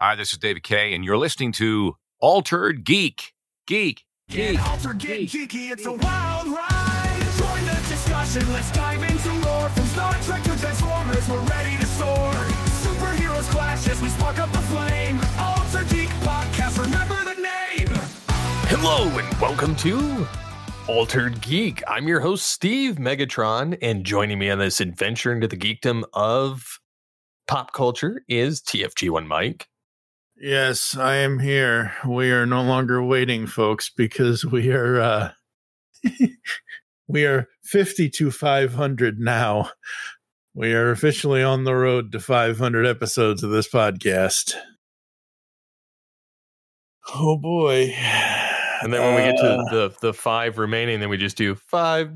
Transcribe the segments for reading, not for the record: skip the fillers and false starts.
Hi, this is David Kay, and you're listening to Altered Geek. Geek. Get altered, get geeky, it's a wild ride. Join the discussion, let's dive into lore. From Star Trek to Transformers, we're ready to soar. Superheroes clash as we spark up the flame. Altered Geek Podcast, remember the name. Hello and welcome to Altered Geek. I'm your host, Steve Megatron, and joining me on this adventure into the geekdom of pop culture is TFG1 Mike. Yes, I am here. We are no longer waiting, folks, because we are we are 50 to 500 now. We are officially on the road to 500 episodes of this podcast. Oh boy. And then when we get to the five remaining, then we just do $5.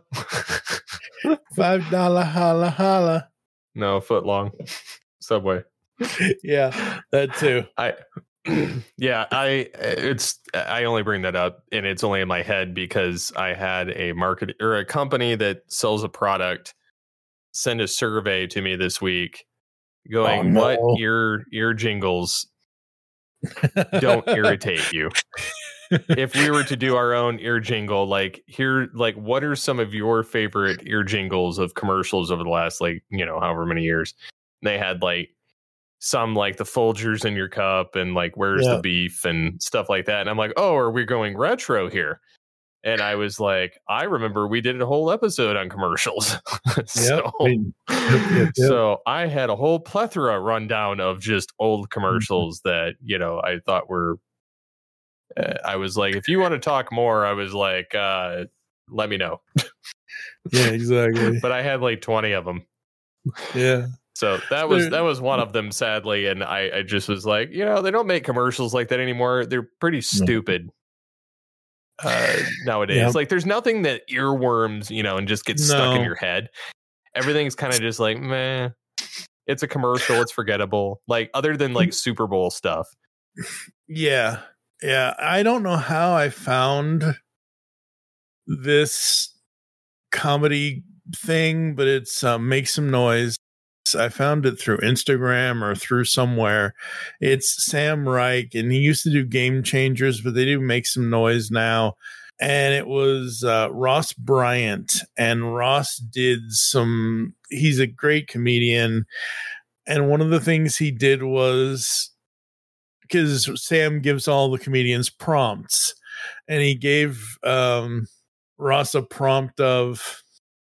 $5 holla holla. No, foot long. Subway. Yeah, that too. I only bring that up and it's only in my head because I had a market or a company that sells a product send a survey to me this week going, what ear jingles don't irritate you? If we were to do our own ear jingle, what are some of your favorite ear jingles of commercials over the last, however many years? And they had some like the Folgers in your cup and where's the beef and stuff like that. And I'm like, oh, are we going retro here? And I was like, I remember we did a whole episode on commercials. So I had a whole plethora rundown of just old commercials that, I thought were, I was like, if you want to talk more, I was like, let me know. Yeah, exactly. But I had 20 of them. Yeah. So that was one of them, sadly, and I just was like, they don't make commercials like that anymore. They're pretty stupid nowadays. Yep. There's nothing that earworms, and just gets stuck in your head. Everything's kind of just meh. It's a commercial. It's forgettable. Other than Super Bowl stuff. Yeah. Yeah. I don't know how I found this comedy thing, but it's Make Some Noise. I found it through Instagram or through somewhere. It's Sam Reich, and he used to do Game Changers, but they do Make Some Noise now. And it was Ross Bryant, and Ross he's a great comedian. And one of the things he did was, because Sam gives all the comedians prompts, and he gave Ross a prompt of,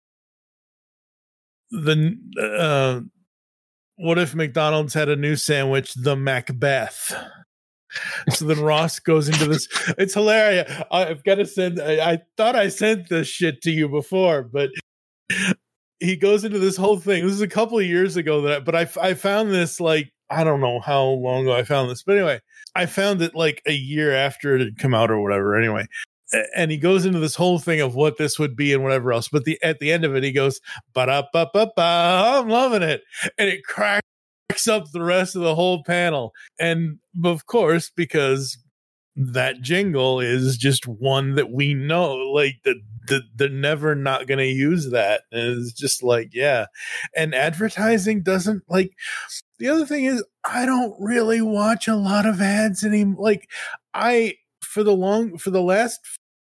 what if McDonald's had a new sandwich, the Macbeth? So then Ross goes into this. It's hilarious. I've got to send. I thought I sent this shit to you before, but he goes into this whole thing. This is a couple of years ago but I found this I don't know how long ago I found this, but anyway, I found it a year after it had come out or whatever. Anyway. And he goes into this whole thing of what this would be and whatever else. But at the end of it, he goes, ba-da-ba-ba-ba, I'm loving it. And it cracks up the rest of the whole panel. And of course, because that jingle is just one that we know, they're never not going to use that. And it's just yeah. And advertising doesn't the other thing is, I don't really watch a lot of ads anymore. For the last,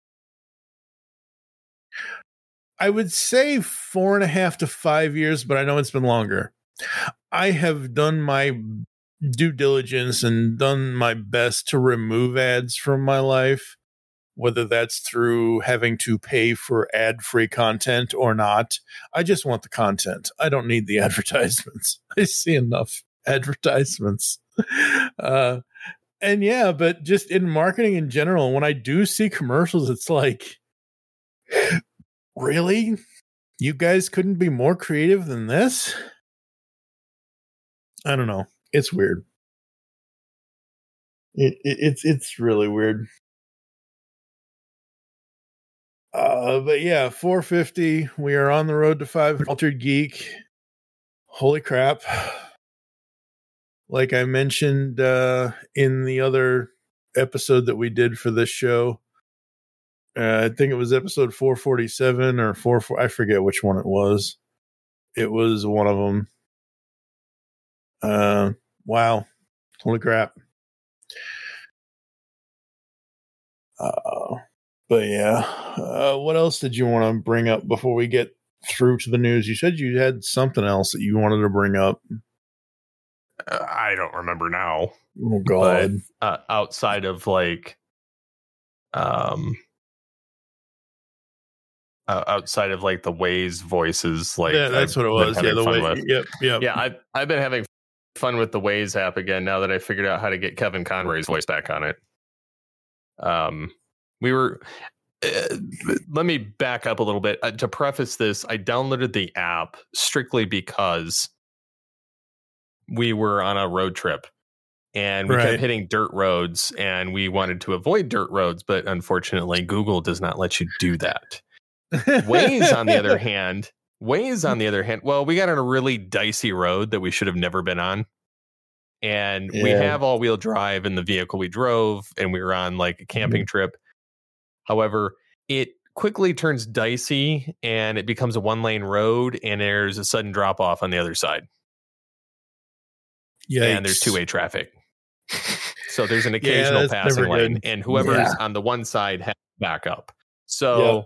I would say 4.5 to 5 years, but I know it's been longer. I have done my due diligence and done my best to remove ads from my life, whether that's through having to pay for ad-free content or not. I just want the content. I don't need the advertisements. I see enough advertisements. And yeah, but just in marketing in general, when I do see commercials, it's really? You guys couldn't be more creative than this? I don't know. It's weird. It's really weird. But yeah, 450. We are on the road to 500 Altered Geek. Holy crap. Like I mentioned in the other episode that we did for this show, I think it was episode 447 or 44. I forget which one it was. It was one of them. Wow. Holy crap. But yeah, what else did you want to bring up before we get through to the news? You said you had something else that you wanted to bring up. I don't remember now. Oh God! But, outside of like, outside of like the Waze voices, like yeah, that's what it was. Yeah, the way. Yep. Yeah, I've been having fun with the Waze app again now that I figured out how to get Kevin Conroy's voice back on it. We were. Let me back up a little bit. To preface this, I downloaded the app strictly because we were on a road trip and we kept hitting dirt roads and we wanted to avoid dirt roads, but unfortunately Google does not let you do that. Waze on the other hand, well, we got on a really dicey road that we should have never been on. And we have all-wheel drive in the vehicle we drove, and we were on like a camping trip. However, it quickly turns dicey and it becomes a one-lane road, and there's a sudden drop-off on the other side. Yikes. And there's two-way traffic. So there's an occasional passing lane, and whoever's on the one side has to back up. So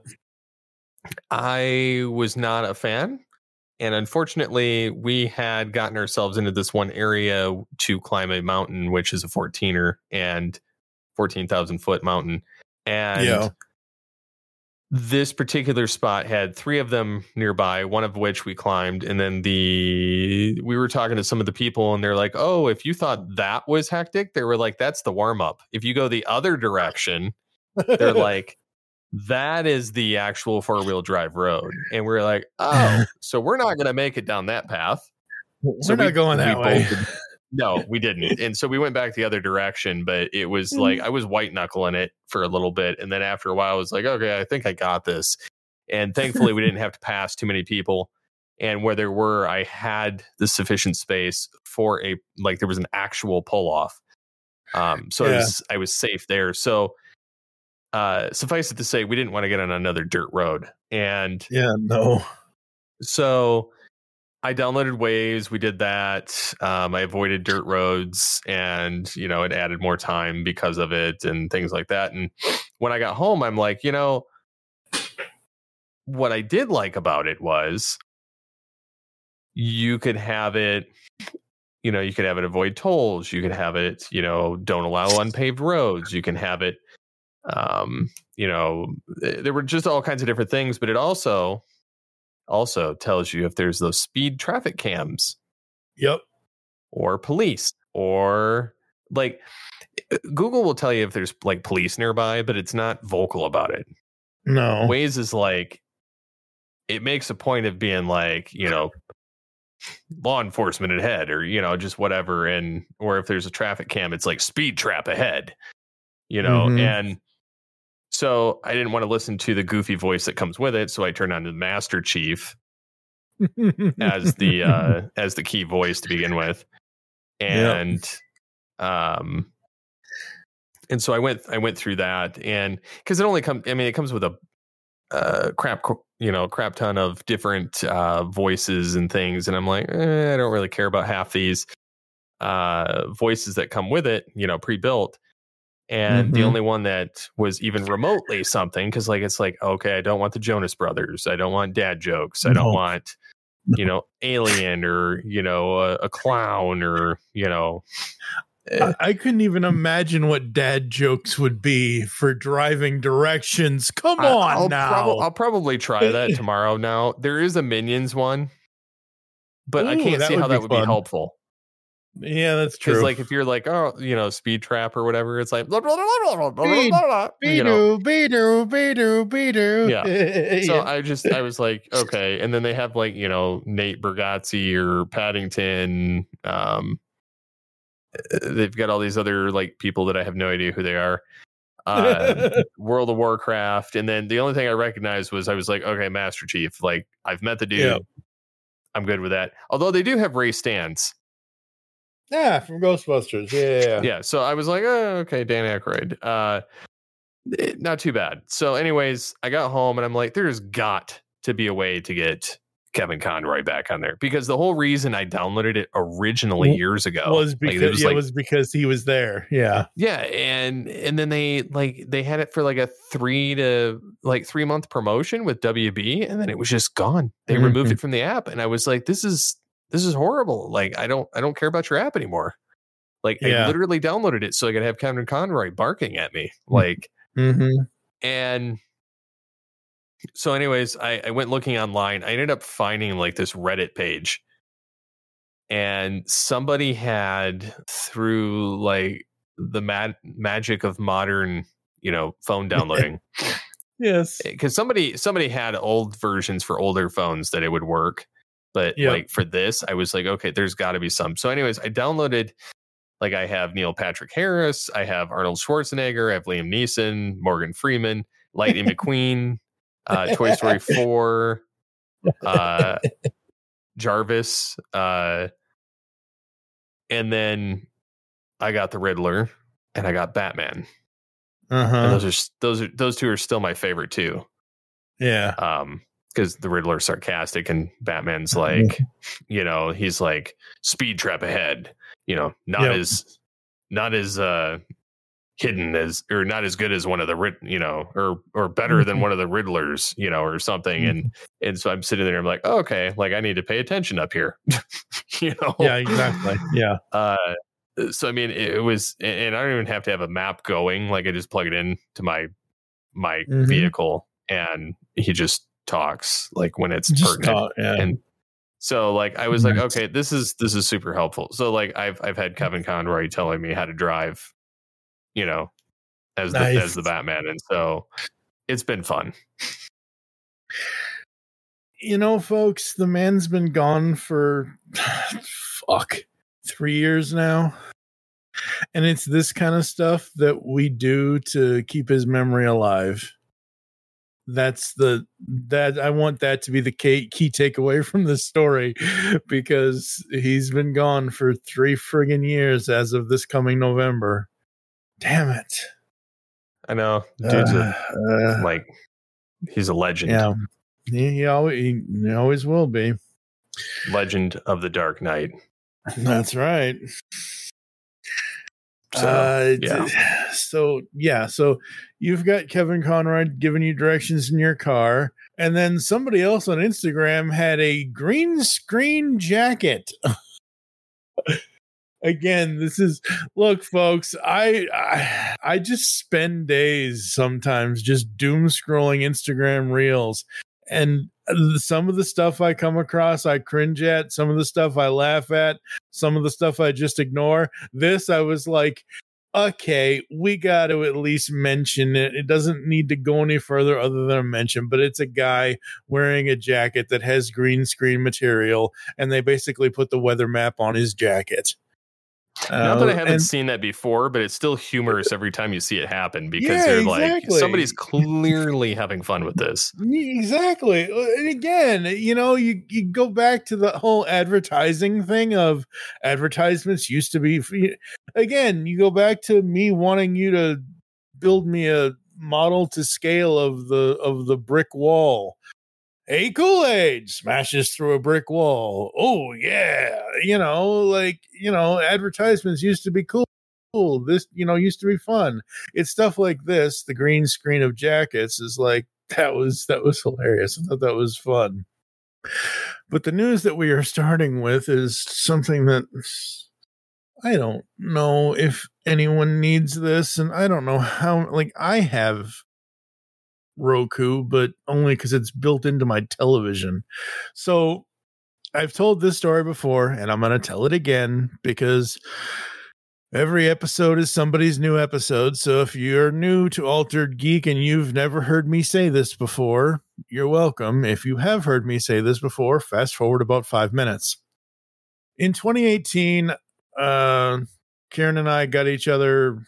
I was not a fan. And unfortunately, we had gotten ourselves into this one area to climb a mountain, which is a 14er and 14,000 foot mountain. And this particular spot had 3 of them nearby, one of which we climbed. And then we were talking to some of the people and they're like, oh, if you thought that was hectic, they were like, that's the warm up. If you go the other direction, they're like, that is the actual 4-wheel drive road. And we're like, oh, so we're not going to make it down that path. We're not going that way. No, we didn't. And so we went back the other direction, but it was like I was white knuckling it for a little bit. And then after a while, I was like, okay, I think I got this. And thankfully, we didn't have to pass too many people. And where there were, I had the sufficient space for there was an actual pull off. So I was safe there. So suffice it to say, we didn't want to get on another dirt road. And so I downloaded Waze. We did that. I avoided dirt roads, and it added more time because of it and things like that. And when I got home, I'm like, what I did like about it was you could have it. You could have it avoid tolls. You could have it. Don't allow unpaved roads. You can have it. There were just all kinds of different things, but it also tells you if there's those speed traffic cams. Yep. Or police, or like Google will tell you if there's like police nearby, but it's not vocal about it. No. Waze is like, it makes a point of being like, law enforcement ahead, or, just whatever. And, or if there's a traffic cam, it's like speed trap ahead, and so I didn't want to listen to the goofy voice that comes with it. So I turned on to the Master Chief as the key voice to begin with. And, and so I went through that, and cause it comes with a crap ton of different, voices and things. And I'm like, I don't really care about half these, voices that come with it, pre-built. And the only one that was even remotely something, because it's like, okay, I don't want the Jonas Brothers. I don't want dad jokes. I don't want, Alien, or, a clown, or, I couldn't even imagine what dad jokes would be for driving directions. Come on I'll probably try that tomorrow. Now, there is a Minions one, but I can't see how that would be helpful. Yeah, that's true. Because if you're like, speed trap or whatever, it's like Beedoo. Yeah. So I was like, okay. And then they have Nate Bargatze or Paddington. They've got all these other people that I have no idea who they are. World of Warcraft. And then the only thing I recognized was I was like, okay, Master Chief. I've met the dude. Yeah. I'm good with that. Although they do have Ray Stantz. Yeah, from Ghostbusters. Yeah. So I was like, oh, okay, Dan Aykroyd. Not too bad. So anyways, I got home and I'm like, there's got to be a way to get Kevin Conroy back on there, because the whole reason I downloaded it originally years ago was because it was because he was there. Yeah. And then they had it for like a 3 month promotion with WB, and then it was just gone. They removed it from the app, and I was like, this is horrible. Like, I don't care about your app anymore. Like, I literally downloaded it so I could have Kevin Conroy barking at me. Like, and so anyways, I went looking online. I ended up finding like this Reddit page, and somebody had, through like the magic of modern, phone downloading. Yes. Because somebody had old versions for older phones that it would work. But like for this, I was like, okay, there's got to be some. So anyways, I downloaded, like, I have Neil Patrick Harris, I have Arnold Schwarzenegger, I have Liam Neeson, Morgan Freeman, Lightning McQueen, Toy Story 4, Jarvis, and then I got the Riddler, and I got Batman. And those two are still my favorate too. Yeah. Because the Riddler's sarcastic, and Batman's like, he's like, speed trap ahead. Not as hidden as, or not as good as one of the or better than one of the Riddlers, or something. And so I'm sitting there, I'm like, oh, okay, like, I need to pay attention up here. Yeah, exactly. Yeah. So I mean, it was, and I don't even have to have a map going. Like, I just plug it in to my vehicle, and he just talks, like, when it's just pertinent. And so, like, I was like, okay, this is super helpful. So, like, I've had Kevin Conroy telling me how to drive, as the Batman, and so it's been fun. Folks, the man's been gone for 3 years now, and it's this kind of stuff that we do to keep his memory alive. I want that to be the key takeaway from this story, because he's been gone for 3 friggin' years as of this coming November. Damn it. I know. Dude's like, he's a legend. Yeah. He always will be. Legend of the Dark Knight. That's right. So you've got Kevin Conroy giving you directions in your car, and then somebody else on Instagram had a green screen jacket. Again, look, folks, I just spend days sometimes just doom scrolling Instagram reels, and some of the stuff I come across, I cringe at. Some of the stuff I laugh at. Some of the stuff I just ignore. This, I was like, okay, we got to at least mention it. It doesn't need to go any further other than a mention, but it's a guy wearing a jacket that has green screen material, and they basically put the weather map on his jacket. Not that I haven't seen that before, but it's still humorous every time you see it happen, because they're like, somebody's clearly having fun with this. Exactly. And again, you go back to the whole advertising thing of advertisements used to be. Again, you go back to me wanting you to build me a model to scale of the brick wall. Hey, Kool-Aid smashes through a brick wall. Oh, yeah. Advertisements used to be cool. This, used to be fun. It's stuff like this. The green screen of jackets is like, that was hilarious. I thought that was fun. But the news that we are starting with is something that I don't know if anyone needs this. And I don't know how, I have Roku, but only because it's built into my television. So I've told this story before, and I'm going to tell it again, because every episode is somebody's new episode. So if you're new to Altered Geek and you've never heard me say this before, you're welcome. If you have heard me say this before, fast forward about 5 minutes. In 2018, Karen and I got each other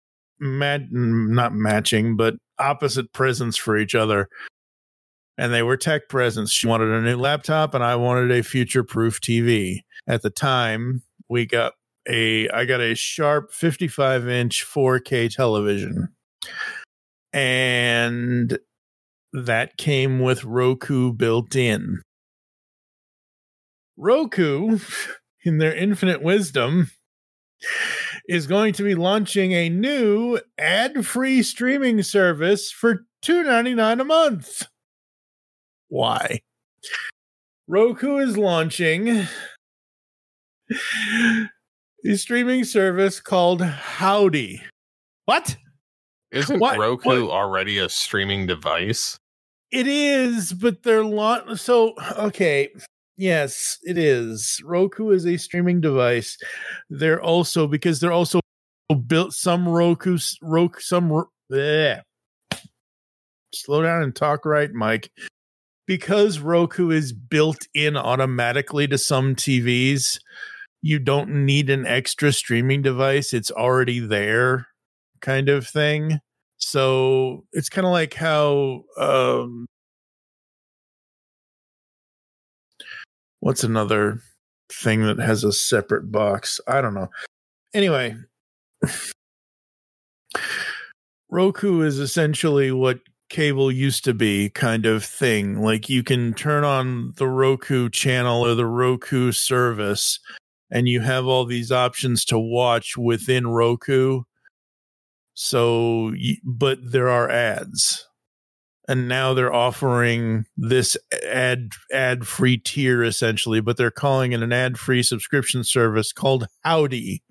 not matching, but opposite presents for each other, and they were tech presents. She wanted a new laptop, and I wanted a future-proof TV. At the time, I got a Sharp 55-inch 4K television, and that came with Roku built in. Roku, in their infinite wisdom, is going to be launching a new ad-free streaming service for $2.99 a month. Why? Roku is launching a streaming service called Howdy. What? Isn't Roku already a streaming device? It is, but they're okay. Yes, it is. Roku is a streaming device. They're also built some bleh. Slow down and talk right, Mike. Because Roku is built in automatically to some TVs, you don't need an extra streaming device. It's already there, kind of thing. So it's kind of like how what's another thing that has a separate box? I don't know. Anyway, Roku is essentially what cable used to be, kind of thing. Like you can turn on the Roku channel or the Roku service, and you have all these options to watch within Roku. So, but there are ads. And now they're offering this ad-free tier, essentially, but they're calling it an ad-free subscription service called Howdy.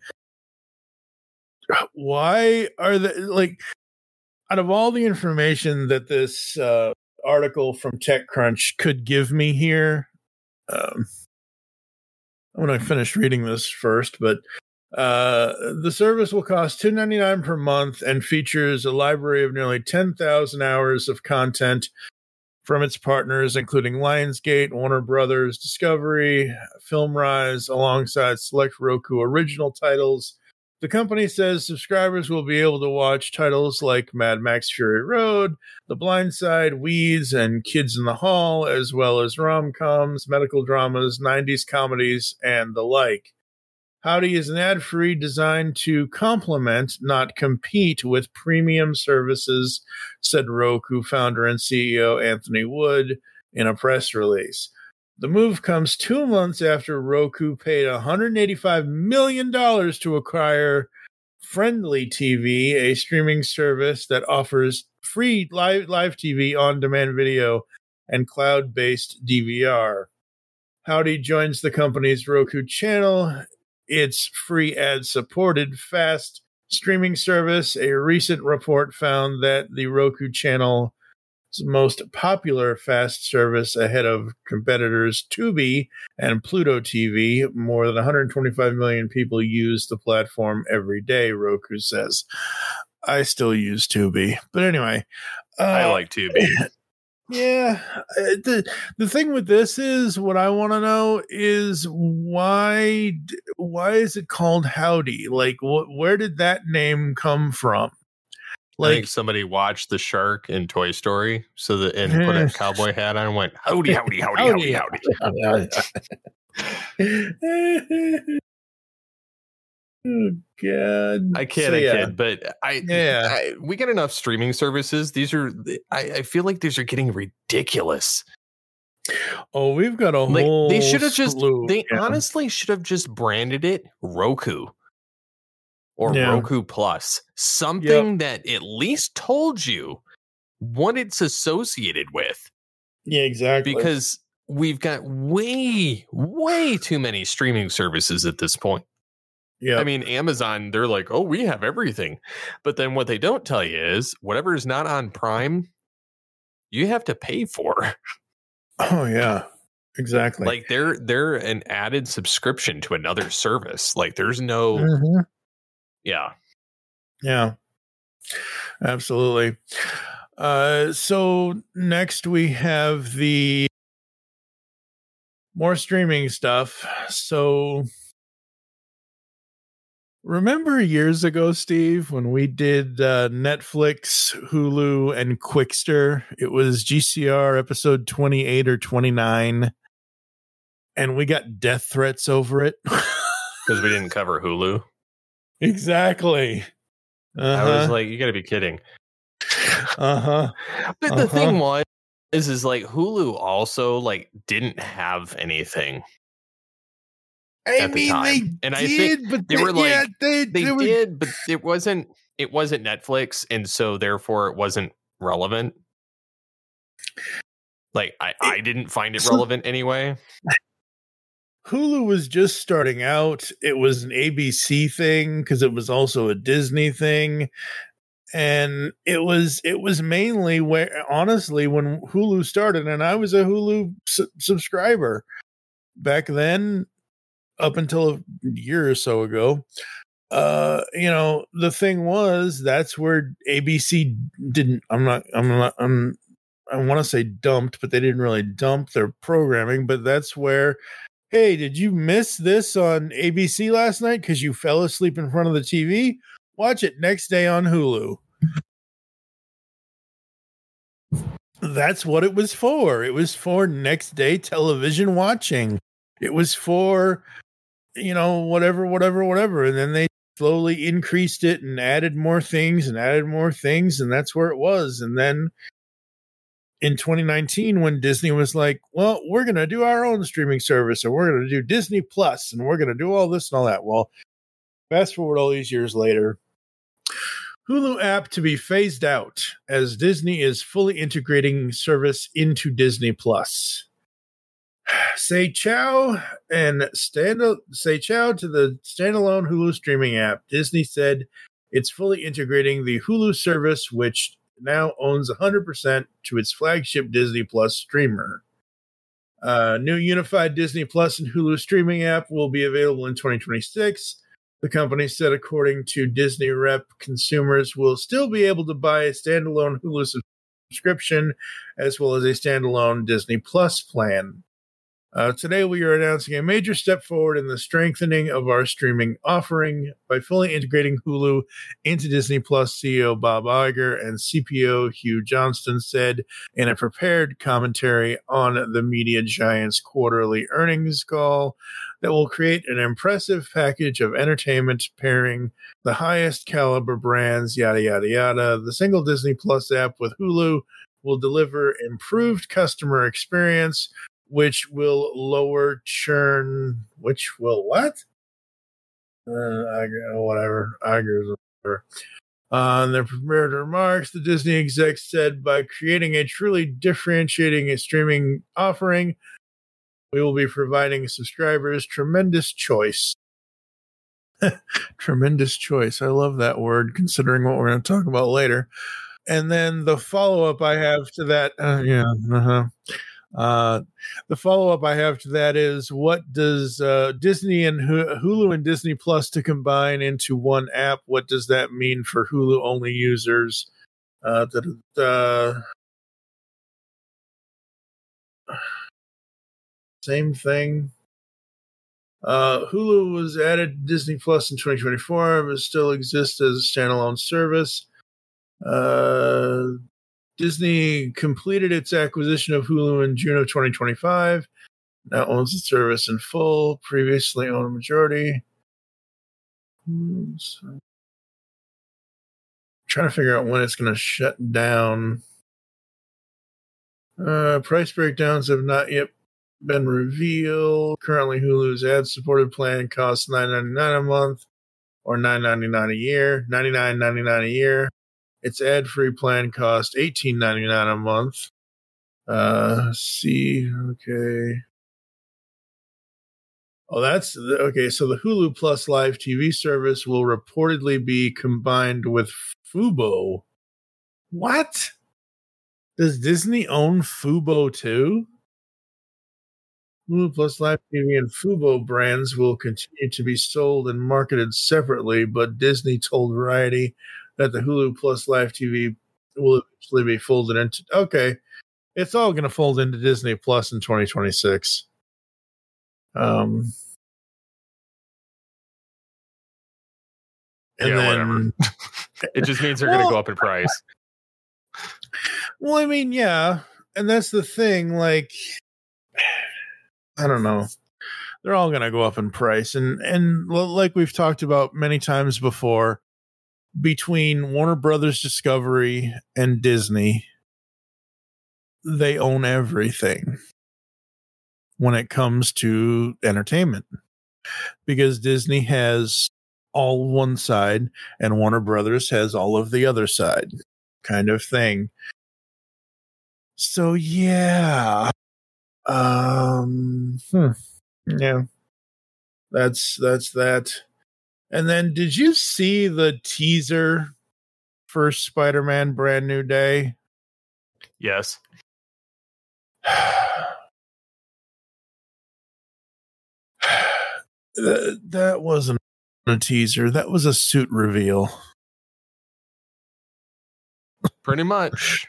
Why are they, like, out of all the information that this article from TechCrunch could give me here, I'm going to finish reading this first, but the service will cost $2.99 per month and features a library of nearly 10,000 hours of content from its partners, including Lionsgate, Warner Brothers, Discovery, FilmRise, alongside select Roku original titles. The company says subscribers will be able to watch titles like Mad Max Fury Road, The Blind Side, Weeds, and Kids in the Hall, as well as rom-coms, medical dramas, 90s comedies, and the like. Howdy is an ad-free designed to complement, not compete with premium services, said Roku founder and CEO Anthony Wood in a press release. The move comes 2 months after Roku paid $185 million to acquire Friendly TV, a streaming service that offers free live TV, on-demand video, and cloud-based DVR. Howdy joins the company's Roku channel. It's free ad-supported fast streaming service. A recent report found that the Roku channel's most popular fast service ahead of competitors Tubi and Pluto TV. More than 125 million people use the platform every day, Roku says. I still use Tubi. But anyway. I like Tubi. Yeah, the thing with this is, what I want to know is why is it called Howdy? Like, where did that name come from? Like, I think somebody watched the shark in Toy Story, and put a cowboy hat on and went, howdy, howdy, howdy, howdy, howdy. Oh God! I kid, but we get enough streaming services. I feel like these are getting ridiculous. Oh, we've got a whole. They should have honestly should have just branded it Roku or Roku Plus, something that at least told you what it's associated with. Yeah, exactly. Because we've got way too many streaming services at this point. Yeah, I mean, Amazon, they're like, oh, we have everything. But then what they don't tell you is whatever is not on Prime, you have to pay for. Oh, yeah, exactly. Like they're an added subscription to another service. Like there's no. Yeah, absolutely. So next we have the more streaming stuff. So remember years ago, Steve, when we did Netflix, Hulu, and Quickster? It was GCR episode 28 or 29, and we got death threats over it because we didn't cover Hulu. Exactly. I was like, you got to be kidding. But the thing is like Hulu also like didn't have anything. at the time. They and did, I think but they were like, they did, but it wasn't Netflix, and so therefore it wasn't relevant. Like I didn't find it relevant anyway. Hulu was just starting out. It was an ABC thing because it was also a Disney thing. And it was mainly where, honestly, when Hulu started, and I was a Hulu subscriber back then, up until a year or so ago. The thing was, that's where ABC didn't. I want to say dumped, but they didn't really dump their programming. But that's where, hey, did you miss this on ABC last night because you fell asleep in front of the TV? Watch it next day on Hulu. That's what it was for. It was for next day television watching. It was for, whatever. And then they slowly increased it and added more things. And that's where it was. And then in 2019, when Disney was like, well, we're going to do our own streaming service, and we're going to do Disney Plus, and we're going to do all this and all that. Well, fast forward all these years later, Hulu app to be phased out as Disney is fully integrating service into Disney Plus. Say ciao to the standalone Hulu streaming app. Disney said it's fully integrating the Hulu service, which now owns 100% to its flagship Disney Plus streamer. New unified Disney Plus and Hulu streaming app will be available in 2026. The company said, according to Disney rep, consumers will still be able to buy a standalone Hulu subscription as well as a standalone Disney Plus plan. Today, we are announcing a major step forward in the strengthening of our streaming offering by fully integrating Hulu into Disney Plus. CEO Bob Iger and CPO Hugh Johnston said in a prepared commentary on the media giant's quarterly earnings call that will create an impressive package of entertainment pairing the highest caliber brands, yada, yada, yada. The single Disney Plus app with Hulu will deliver improved customer experience, which will lower churn, which will what? Whatever. In their prepared remarks, the Disney execs said, by creating a truly differentiating streaming offering, we will be providing subscribers tremendous choice. Tremendous choice. I love that word, considering what we're going to talk about later. And then the follow-up I have to that, the follow-up I have to that is, what does Disney and Hulu and Disney Plus to combine into one app? What does that mean for Hulu-only users? Same thing. Hulu was added to Disney Plus in 2024, but still exists as a standalone service. Disney completed its acquisition of Hulu in June of 2025. Now owns the service in full. Previously owned a majority. Trying to figure out when it's going to shut down. Price breakdowns have not yet been revealed. Currently, Hulu's ad-supported plan costs $9.99 a month or $9.99 a year. $99.99 a year. Its ad-free plan costs $18.99 a month. Okay. Oh, that's okay. So the Hulu Plus live TV service will reportedly be combined with Fubo. What? Does Disney own Fubo too? Hulu Plus Live TV and Fubo brands will continue to be sold and marketed separately, but Disney told Variety that the Hulu Plus Live TV will eventually be folded into. Okay, it's all going to fold into Disney Plus in 2026. Whatever. It just means they're going to go up in price. Well, I mean, yeah, and that's the thing. Like, I don't know. They're all going to go up in price, and like we've talked about many times before, between Warner Brothers Discovery and Disney, they own everything when it comes to entertainment. because Disney has all one side and Warner Brothers has all of the other side, kind of thing. So yeah. Yeah. That's that. And then did you see the teaser for Spider-Man Brand New Day? Yes. That wasn't a teaser. That was a suit reveal. Pretty much.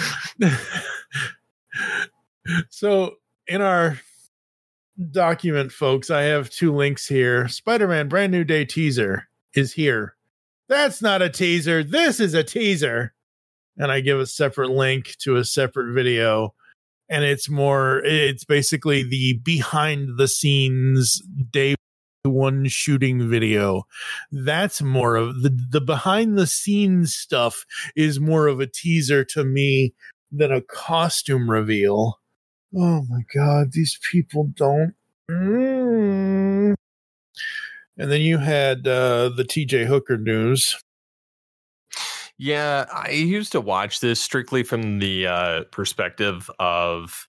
So in our document, folks, I have 2 links here. Spider-Man Brand New Day teaser is here. That's not a teaser. This is a teaser. And I give a separate link to a separate video. And it's basically the behind the scenes day one shooting video. That's more of the behind the scenes stuff is more of a teaser to me than a costume reveal. Oh my God, these people don't. And then you had the TJ Hooker news. Yeah, I used to watch this strictly from the perspective of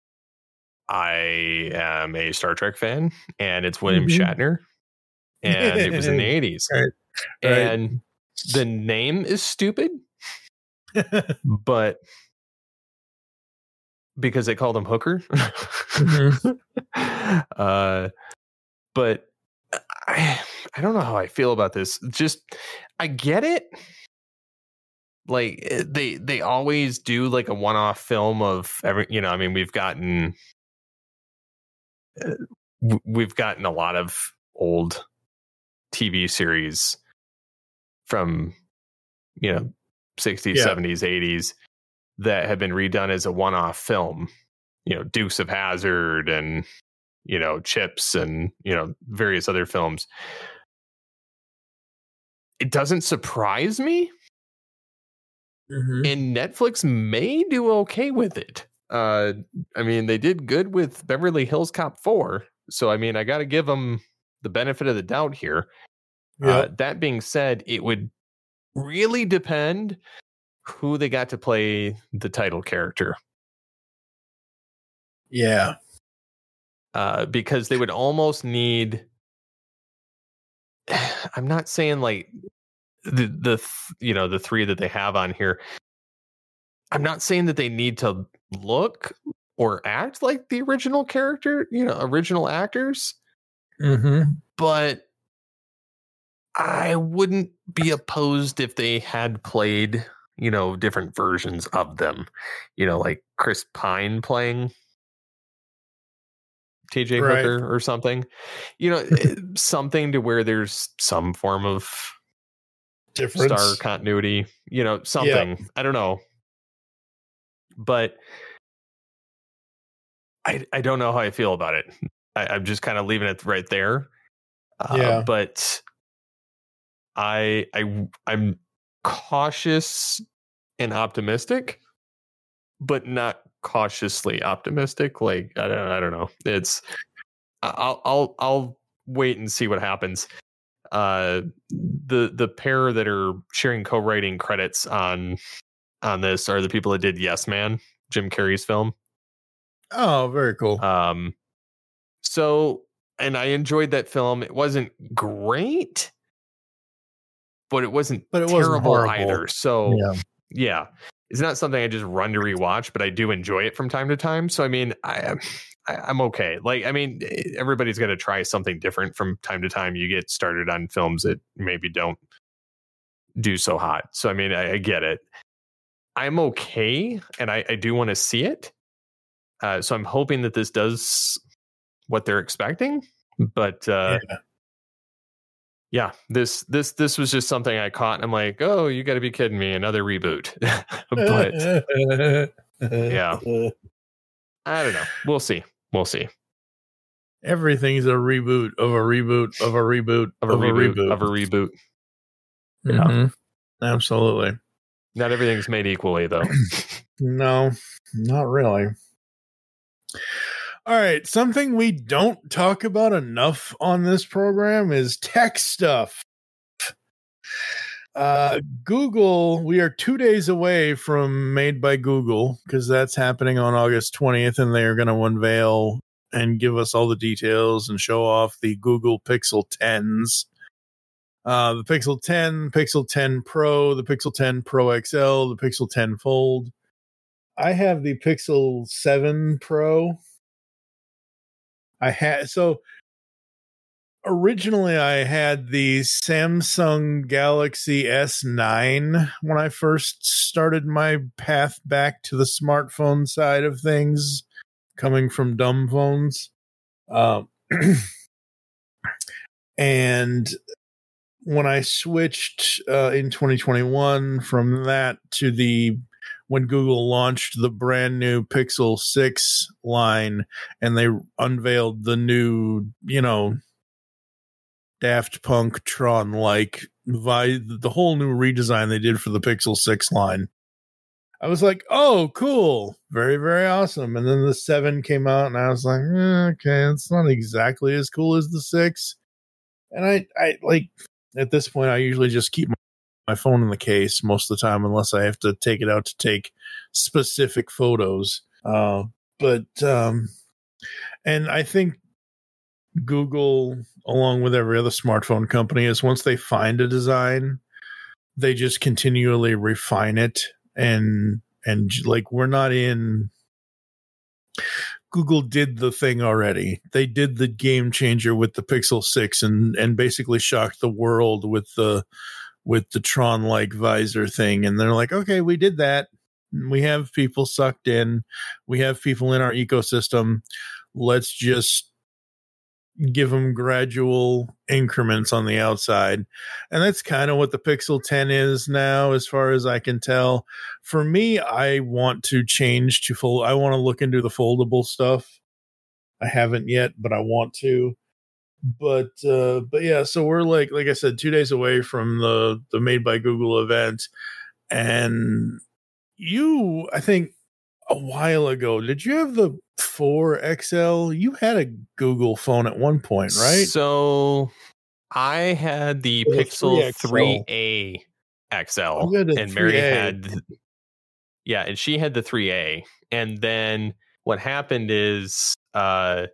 I am a Star Trek fan, and it's William Shatner, and it was in the 80s. Right. And the name is stupid, but because they called him Hooker. But I don't know how I feel about this. Just, I get it. Like they always do like a one-off film of every, I mean, we've gotten a lot of old TV series from 60s, 70s, 80s that have been redone as a one-off film. Dukes of Hazzard and Chips and various other films. It doesn't surprise me. And Netflix may do okay with it. I mean, they did good with Beverly Hills Cop 4. So, I mean, I got to give them the benefit of the doubt here. Yep. That being said, it would really depend who they got to play the title character. Yeah. Because they would almost need... I'm not saying like the 3 that they have on here. I'm not saying that they need to look or act like the original character, original actors. But I wouldn't be opposed if they had played, different versions of them. Like Chris Pine playing TJ Hooker or something. Something to where there's some form of difference, star continuity, something. Yeah. I don't know. But I don't know how I feel about it. I'm just kind of leaving it right there. But I'm cautious and optimistic, but not cautiously optimistic. Like I don't know. It's I'll wait and see what happens. The pair that are sharing co-writing credits on this are the people that did Yes Man, Jim Carrey's film. Oh, very cool. So, and I enjoyed that film. It wasn't great, but it wasn't terrible either. So, yeah, it's not something I just run to rewatch, but I do enjoy it from time to time. So, I mean, I'm okay. Like, I mean, everybody's going to try something different from time to time. You get started on films that maybe don't do so hot. So, I mean, I get it. I'm okay, and I do want to see it. So I'm hoping that this does what they're expecting. But this was just something I caught, and I'm like, oh, you got to be kidding me! Another reboot. But yeah, I don't know. We'll see. Everything's a reboot of a reboot of a reboot of a reboot of a reboot. Yeah, absolutely. Not everything's made equally, though. No, not really. All right, something we don't talk about enough on this program is tech stuff. Google, we are 2 days away from Made by Google because that's happening on August 20th, and they are going to unveil and give us all the details and show off the Google Pixel 10s. The Pixel 10, Pixel 10 Pro, the Pixel 10 Pro XL, the Pixel 10 Fold. I have the Pixel 7 Pro. Originally, I had the Samsung Galaxy S9 when I first started my path back to the smartphone side of things, coming from dumb phones. And when I switched in 2021 from that to when Google launched the brand new Pixel 6 line and they unveiled the new, Daft Punk Tron-like the whole new redesign they did for the Pixel 6 line. I was like, oh, cool. Very, very awesome. And then the 7 came out and I was like, okay, it's not exactly as cool as the 6. And I like, at this point, I usually just keep my phone in the case most of the time, unless I have to take it out to take specific photos. And I think Google, along with every other smartphone company, is once they find a design, they just continually refine it. And like, we're not in... Google did the thing already. They did the game changer with the Pixel 6 and basically shocked the world with the Tron-like visor thing. And they're like, okay, we did that. We have people sucked in. We have people in our ecosystem. Let's just give them gradual increments on the outside. And that's kind of what the Pixel 10 is now, as far as I can tell. For me, I want to change to I want to look into the foldable stuff. I haven't yet, but I want to. But yeah, so we're like I said, 2 days away from the Made by Google event. And I think a while ago, did you have the 4 XL? You had a Google phone at one point, right? So I had the Pixel 3A XL, and Mary had, and she had the 3A. And then what happened is her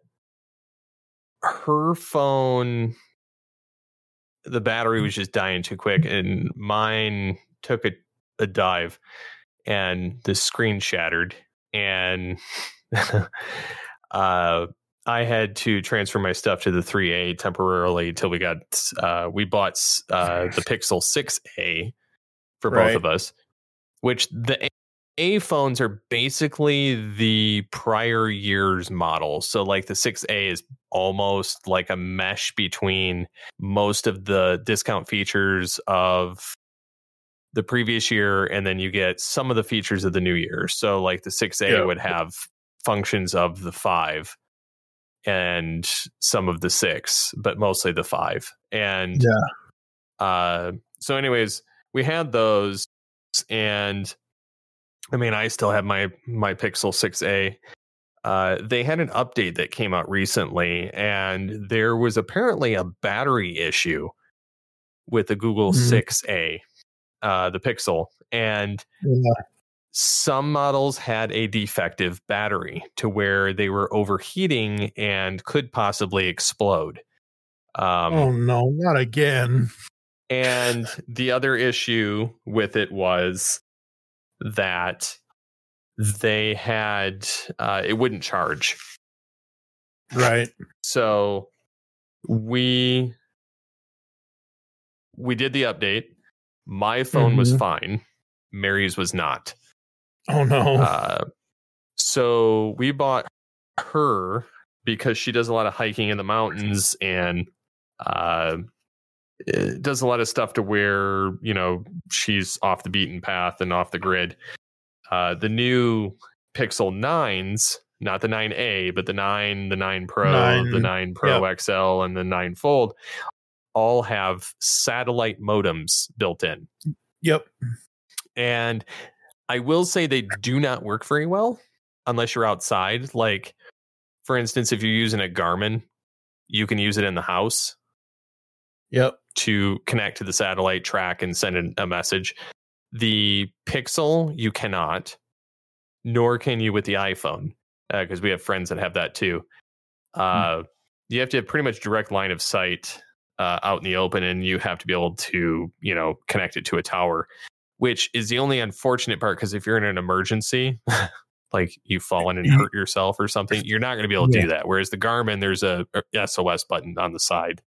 phone, the battery was just dying too quick, and mine took a dive and the screen shattered, and I had to transfer my stuff to the 3A temporarily till we bought the Pixel 6A for both of us, which the A phones are basically the prior year's model. So like the 6A is almost like a mesh between most of the discount features of the previous year, and then you get some of the features of the new year. So like the 6A would have functions of the 5 and some of the 6, but mostly the 5. And so anyways, we had those, and I mean, I still have my Pixel 6A. They had an update that came out recently, and there was apparently a battery issue with the Google 6A, the Pixel, and some models had a defective battery to where they were overheating and could possibly explode. Oh no, not again. And the other issue with it was that they had it wouldn't charge. Right. So we did the update. My phone was fine. Mary's was not. Oh no. So we bought her because she does a lot of hiking in the mountains and it does a lot of stuff to where, she's off the beaten path and off the grid. The new Pixel 9s, not the 9A, but the 9, the 9 Pro, the 9 Pro XL, and the 9 Fold, all have satellite modems built in. Yep. And I will say they do not work very well unless you're outside. Like, for instance, if you're using a Garmin, you can use it in the house. Yep. To connect to the satellite, track, and send a message. The Pixel, you cannot, nor can you with the iPhone, because we have friends that have that too. You have to have pretty much direct line of sight out in the open, and you have to be able to, connect it to a tower, which is the only unfortunate part, because if you're in an emergency, like you've fallen and hurt yourself or something, you're not going to be able to do that. Whereas the Garmin, there's a SOS button on the side.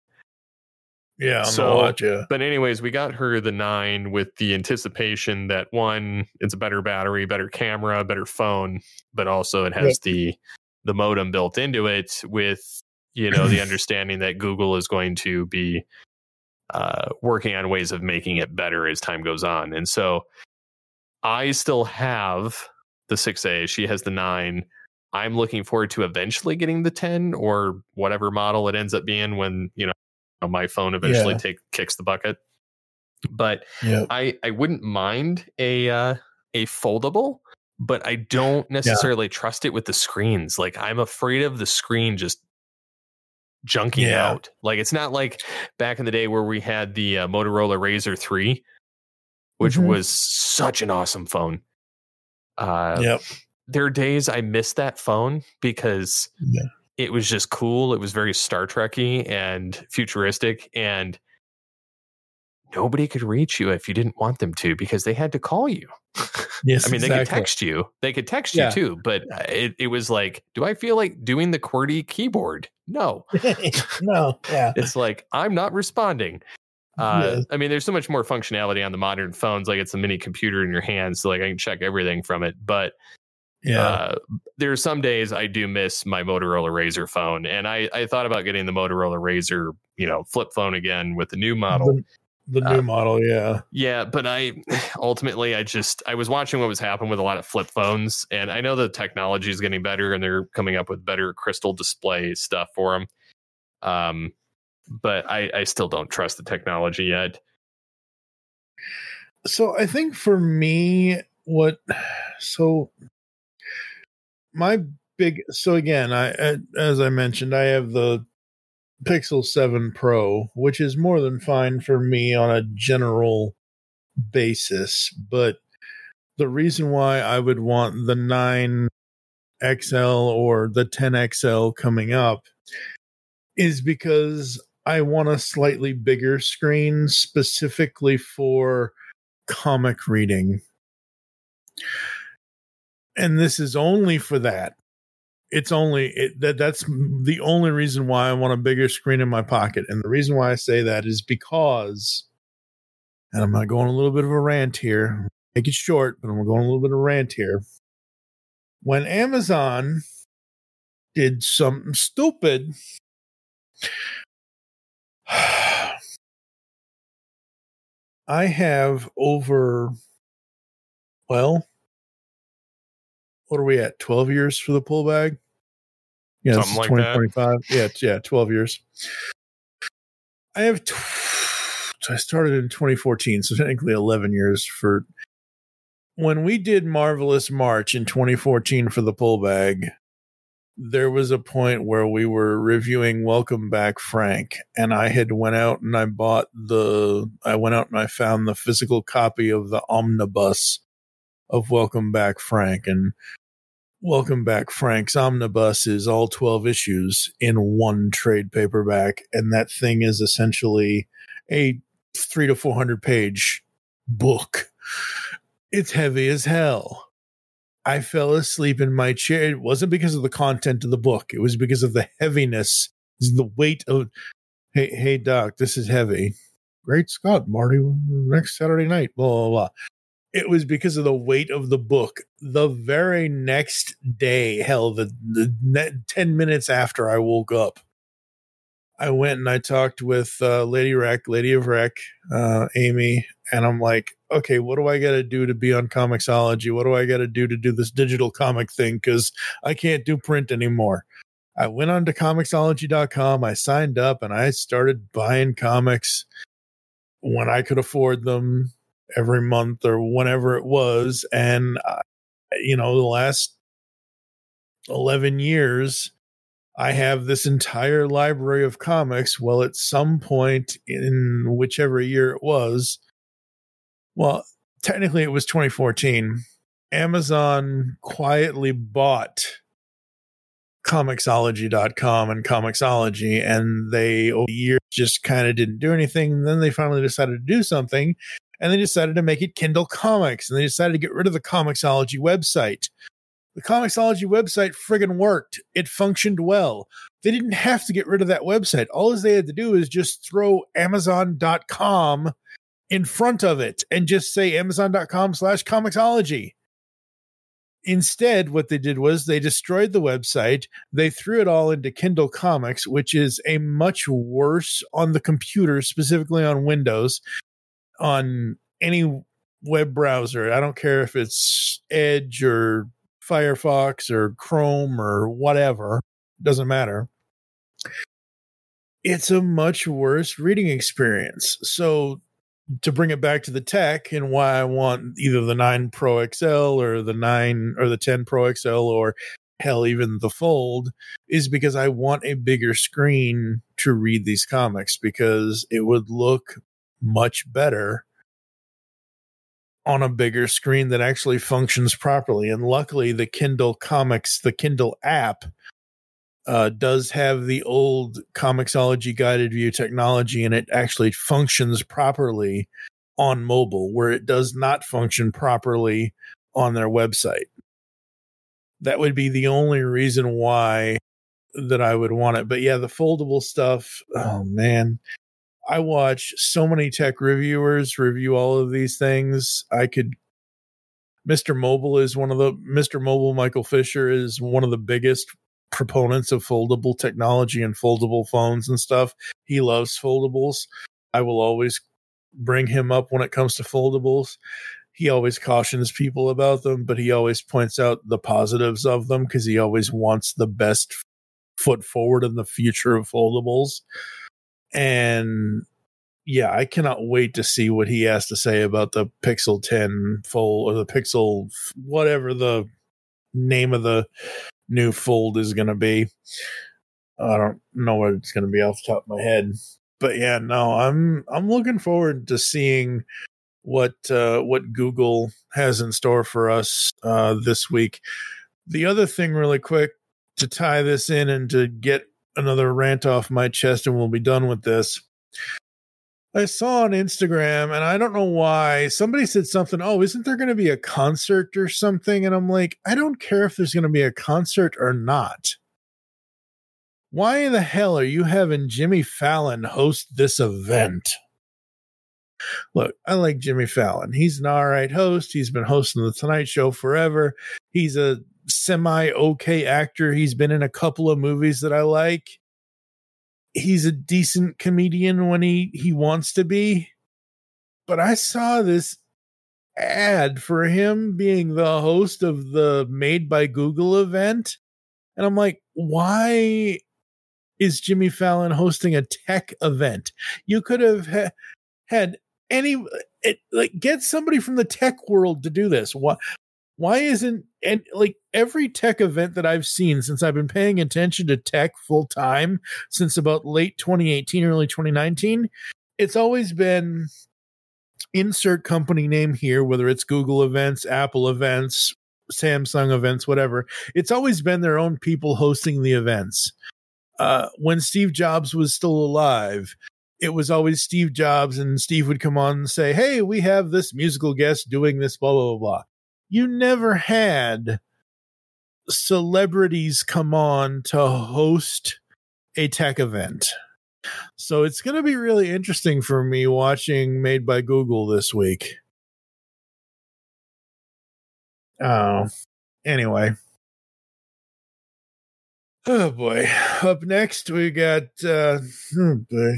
Yeah, on the watch, But anyways, we got her the 9 with the anticipation that, one, it's a better battery, better camera, better phone, but also it has the modem built into it with, the understanding that Google is going to be working on ways of making it better as time goes on. And so I still have the 6A. She has the 9. I'm looking forward to eventually getting the 10 or whatever model it ends up being when, my phone eventually kicks the bucket. But I wouldn't mind a foldable, but I don't necessarily trust it with the screens. Like, I'm afraid of the screen just junking out. Like, it's not like back in the day where we had the Motorola Razr 3, which was such an awesome phone. There are days I miss that phone because it was just cool. It was very Star Trek-y and futuristic, and nobody could reach you if you didn't want them to, because they had to call you. Yes, I mean, they could text you. They could text you too, but it was like, do I feel like doing the QWERTY keyboard? No. No. Yeah. It's like, I'm not responding. I mean, there's so much more functionality on the modern phones. Like, it's a mini computer in your hands, so like I can check everything from it. But there are some days I do miss my Motorola Razr phone, and I thought about getting the Motorola Razr, flip phone again with the new model. The new model, yeah. But I was watching what was happening with a lot of flip phones, and I know the technology is getting better, and they're coming up with better crystal display stuff for them. But I still don't trust the technology yet. So I think for me, again, as I mentioned, I have the Pixel 7 Pro, which is more than fine for me on a general basis. But the reason why I would want the 9 XL or the 10 XL coming up is because I want a slightly bigger screen specifically for comic reading. And this is only for that. That's the only reason why I want a bigger screen in my pocket. And the reason why I say that is because, and I'm not going a little bit of a rant here, make it short, but I'm going a little bit of a rant here. When Amazon did something stupid, I have over, what are we at? 12 years for the pull bag? Yeah, something like 2025. Yeah, 12 years. I have. I started in 2014, so technically 11 years for. When we did Marvelous March in 2014 for the pull bag, there was a point where we were reviewing Welcome Back Frank, and I had went out and I found the physical copy of the omnibus of Welcome Back Frank, and Welcome Back Frank's omnibus is all 12 issues in one trade paperback, and that thing is essentially a 300 to 400 page book. It's heavy as hell. I fell asleep in my chair. It wasn't because of the content of the book. It was because of the heaviness, the weight of, hey, Doc, this is heavy. Great Scott, Marty, next Saturday night, blah, blah, blah. It was because of the weight of the book. The very next day, the 10 minutes after I woke up, I went and I talked with Lady of Rec, Amy, and I'm like, okay, what do I got to do to be on Comixology? What do I got to do this digital comic thing? Because I can't do print anymore. I went on to Comixology.com. I signed up and I started buying comics when I could afford them every month or whenever it was. And, the last 11 years, I have this entire library of comics. Well, at some point in whichever year it was, well, technically it was 2014, Amazon quietly bought Comixology.com and Comixology, and they over the years just kind of didn't do anything. And then they finally decided to do something, and they decided to make it Kindle Comics, and they decided to get rid of the Comixology website. The Comixology website friggin' worked. It functioned well. They didn't have to get rid of that website. All they had to do is just throw Amazon.com in front of it and just say Amazon.com/Comixology. Instead, what they did was they destroyed the website. They threw it all into Kindle Comics, which is a much worse on the computer, specifically on Windows, on any web browser. I don't care if it's Edge or Firefox or Chrome or whatever. It doesn't matter. It's a much worse reading experience. So to bring it back to the tech and why I want either the 9 Pro XL or the 9 or the 10 Pro XL or hell, even the Fold, is because I want a bigger screen to read these comics, because it would look much better on a bigger screen that actually functions properly. And luckily the Kindle Comics, the Kindle app, does have the old Comixology guided view technology, and it actually functions properly on mobile, where it does not function properly on their website. That would be the only reason why that I would want it. But yeah, the foldable stuff, oh man. I watch so many tech reviewers review all of these things. Mr. Mobile, Michael Fisher, is one of the biggest proponents of foldable technology and foldable phones and stuff. He loves foldables. I will always bring him up when it comes to foldables. He always cautions people about them, but he always points out the positives of them, because he always wants the best foot forward in the future of foldables. And yeah, I cannot wait to see what he has to say about the Pixel 10 Fold, or the Pixel, whatever the name of the new Fold is going to be. I don't know what it's going to be off the top of my head, but yeah, no, I'm looking forward to seeing what Google has in store for us this week. The other thing, really quick, to tie this in and to get another rant off my chest, and we'll be done with this. I saw on Instagram, and I don't know why, somebody said something, oh, isn't there going to be a concert or something? And I'm like, I don't care if there's going to be a concert or not. Why the hell are you having Jimmy Fallon host this event? Look, I like Jimmy Fallon. He's an all right host. He's been hosting The Tonight Show forever. He's a semi-okay actor. He's been in a couple of movies that I like. He's a decent comedian when he wants to be. But I saw this ad for him being the host of the Made by Google event, and I'm like, why is Jimmy Fallon hosting a tech event? You could have had get somebody from the tech world to do this. Why isn't, and like every tech event that I've seen since I've been paying attention to tech full time since about late 2018, early 2019, it's always been insert company name here, whether it's Google events, Apple events, Samsung events, whatever. It's always been their own people hosting the events. When Steve Jobs was still alive, it was always Steve Jobs, and Steve would come on and say, hey, we have this musical guest doing this, blah, blah, blah, blah. You never had celebrities come on to host a tech event. So it's going to be really interesting for me watching Made by Google this week. Anyway. Oh boy. Up next we got Meta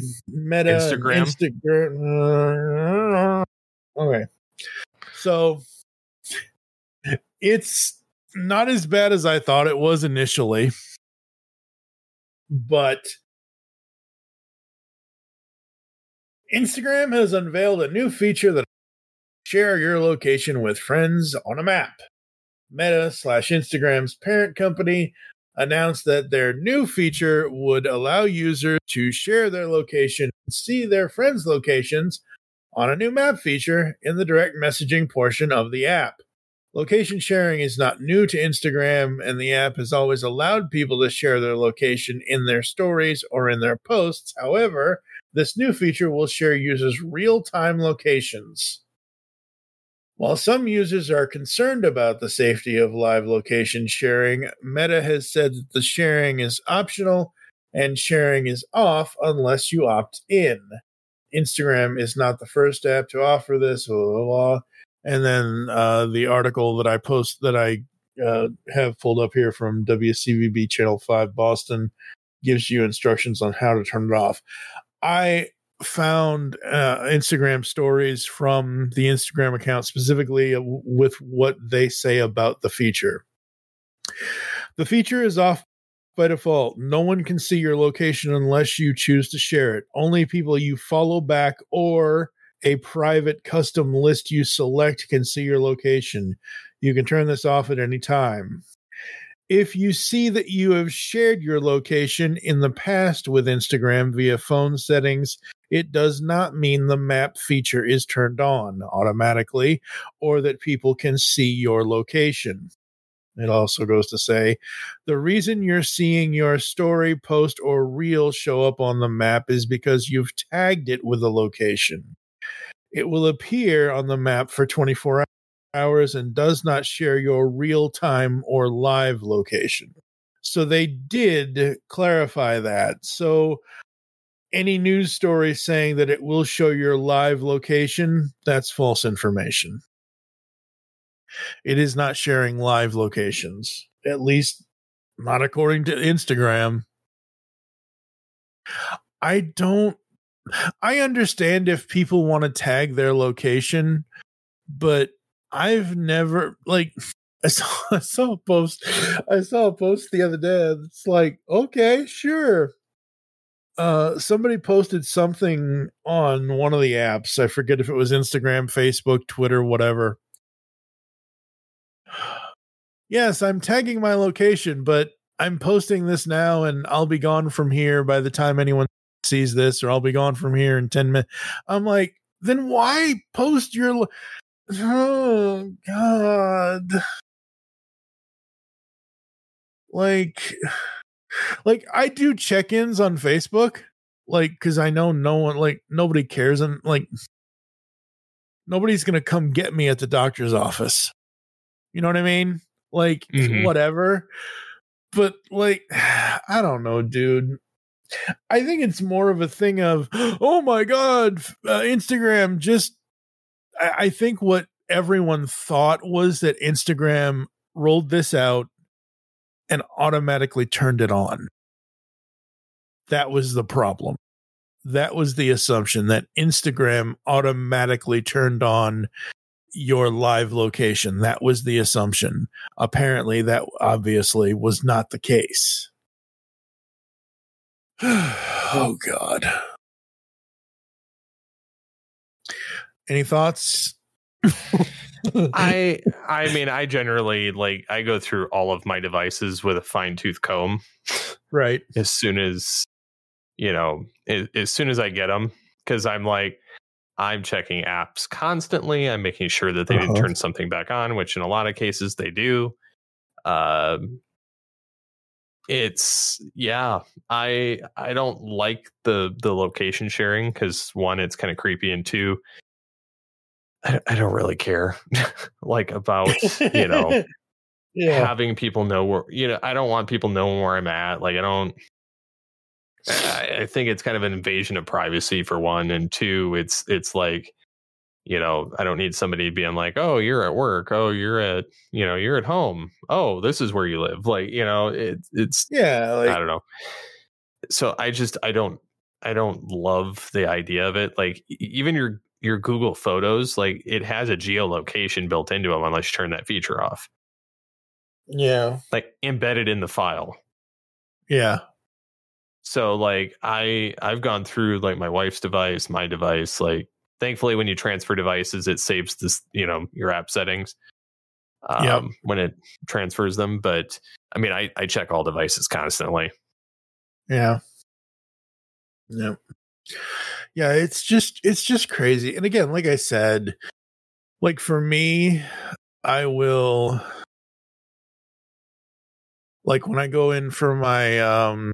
Instagram. Okay. So it's not as bad as I thought it was initially, but Instagram has unveiled a new feature that share your location with friends on a map. Meta / Instagram's parent company announced that their new feature would allow users to share their location and see their friends' locations on a new map feature in the direct messaging portion of the app. Location sharing is not new to Instagram, and the app has always allowed people to share their location in their stories or in their posts. However, this new feature will share users' real-time locations. While some users are concerned about the safety of live location sharing, Meta has said that the sharing is optional and sharing is off unless you opt in. Instagram is not the first app to offer this, blah, blah, blah. And then the article that I have pulled up here from WCVB Channel 5 Boston gives you instructions on how to turn it off. I found Instagram stories from the Instagram account specifically with what they say about the feature. The feature is off by default. No one can see your location unless you choose to share it. Only people you follow back or a private custom list you select can see your location. You can turn this off at any time. If you see that you have shared your location in the past with Instagram via phone settings, it does not mean the map feature is turned on automatically or that people can see your location. It also goes to say, the reason you're seeing your story, post, or reel show up on the map is because you've tagged it with a location. It will appear on the map for 24 hours and does not share your real-time or live location. So they did clarify that. So any news story saying that it will show your live location, that's false information. It is not sharing live locations, at least not according to Instagram. I understand if people want to tag their location, but I've never, like, I saw a post the other day. It's like, okay, sure. Somebody posted something on one of the apps. I forget if it was Instagram, Facebook, Twitter, whatever. Yes, I'm tagging my location, but I'm posting this now and I'll be gone from here by the time anyone sees this, or I'll be gone from here in 10 minutes. I'm like, then why post your oh God. Like I do check-ins on Facebook, like, because I know no one, like, nobody cares, and like nobody's gonna come get me at the doctor's office. You know what I mean? Like, whatever. But like, I don't know, dude. I think it's more of a thing of, oh my God, Instagram just, I think what everyone thought was that Instagram rolled this out and automatically turned it on. That was the problem. That was the assumption, that Instagram automatically turned on your live location. That was the assumption. Apparently, that obviously was not the case. Oh, God. Any thoughts? I mean, I generally, like, I go through all of my devices with a fine-tooth comb. Right. As soon as, you know, as soon as I get them, because I'm like, I'm checking apps constantly. I'm making sure that they didn't turn something back on, which in a lot of cases they do. It's, yeah, I don't like the location sharing because, one, it's kind of creepy, and two, I don't really care like about, you know, having people know where, you know, I don't want people knowing where I'm at. Like, I think it's kind of an invasion of privacy, for one, and two, it's like, you know, I don't need somebody being like, oh, you're at work, oh, you're at home, oh, this is where you live, like, you know, it's like, I don't know. So I don't love the idea of it. Like, even your Google Photos, like, it has a geolocation built into them unless you turn that feature off. Yeah, like embedded in the file. Yeah. So like I've gone through like my wife's device, my device. Like, thankfully, when you transfer devices, it saves this, you know, your app settings. when it transfers them. But I mean, I check all devices constantly. Yeah. Yeah. Yeah, it's just crazy. And again, like I said, like for me, I will, like when I go in for my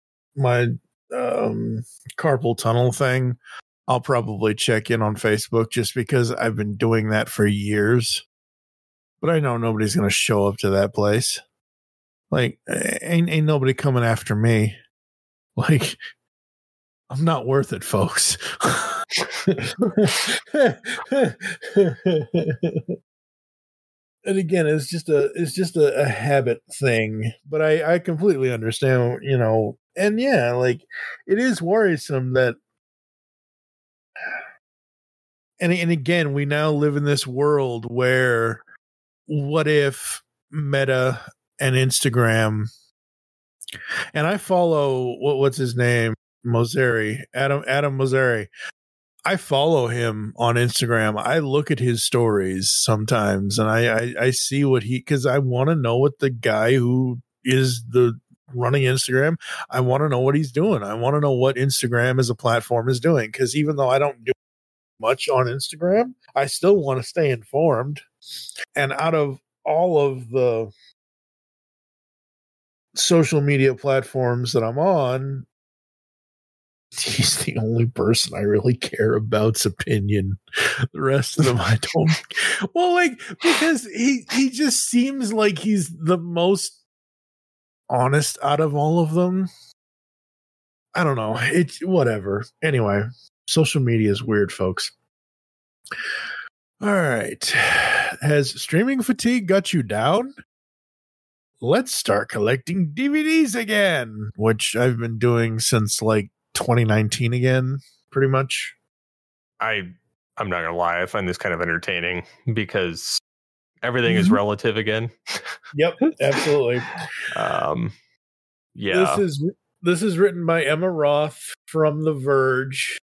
carpal tunnel thing, I'll probably check in on Facebook just because I've been doing that for years. But I know nobody's going to show up to that place. Like, ain't nobody coming after me. Like, I'm not worth it, folks. And again, it's just a habit thing. But I completely understand, and yeah, like it is worrisome that, and again, we now live in this world where what if Meta and Instagram, and I follow what's his name, Mosseri, Adam Mosseri. I follow him on Instagram. I look at his stories sometimes, and I see what because I want to know what the guy who is the running Instagram, I want to know what he's doing. I want to know what Instagram as a platform is doing, because even though I don't do much on Instagram, I still want to stay informed. And out of all of the social media platforms that I'm on, he's the only person I really care about's opinion. The rest of them I don't. Well, like, because he just seems like he's the most honest out of all of them. I don't know. It's whatever. Anyway, social media is weird, folks. All right. Has streaming fatigue got you down? Let's start collecting DVDs again, which I've been doing since like 2019 again, pretty much. I'm not gonna lie, I find this kind of entertaining because everything is relative again. Yep, absolutely. Yeah. This is written by Emma Roth from The Verge.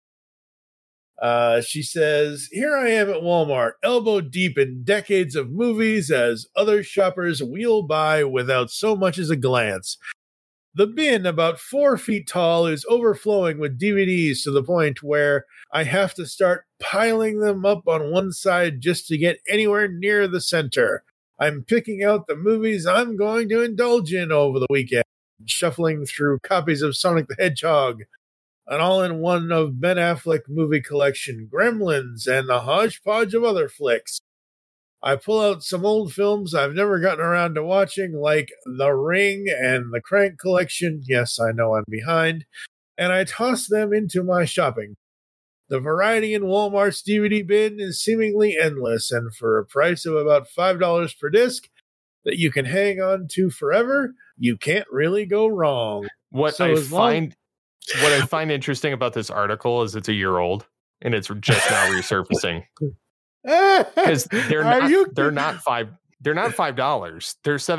She says, "Here I am at Walmart, elbow deep in decades of movies as other shoppers wheel by without so much as a glance. The bin, about 4 feet tall, is overflowing with DVDs to the point where I have to start piling them up on one side just to get anywhere near the center. I'm picking out the movies I'm going to indulge in over the weekend, shuffling through copies of Sonic the Hedgehog, an all-in-one of Ben Affleck movie collection, Gremlins, and a hodgepodge of other flicks. I pull out some old films I've never gotten around to watching, like The Ring and the Crank collection. Yes, I know I'm behind. And I toss them into my shopping. The variety in Walmart's DVD bin is seemingly endless, and for a price of about $5 per disc that you can hang on to forever, you can't really go wrong." What I find interesting about this article is it's a year old and it's just now resurfacing. Because they're not $5. They're $7.50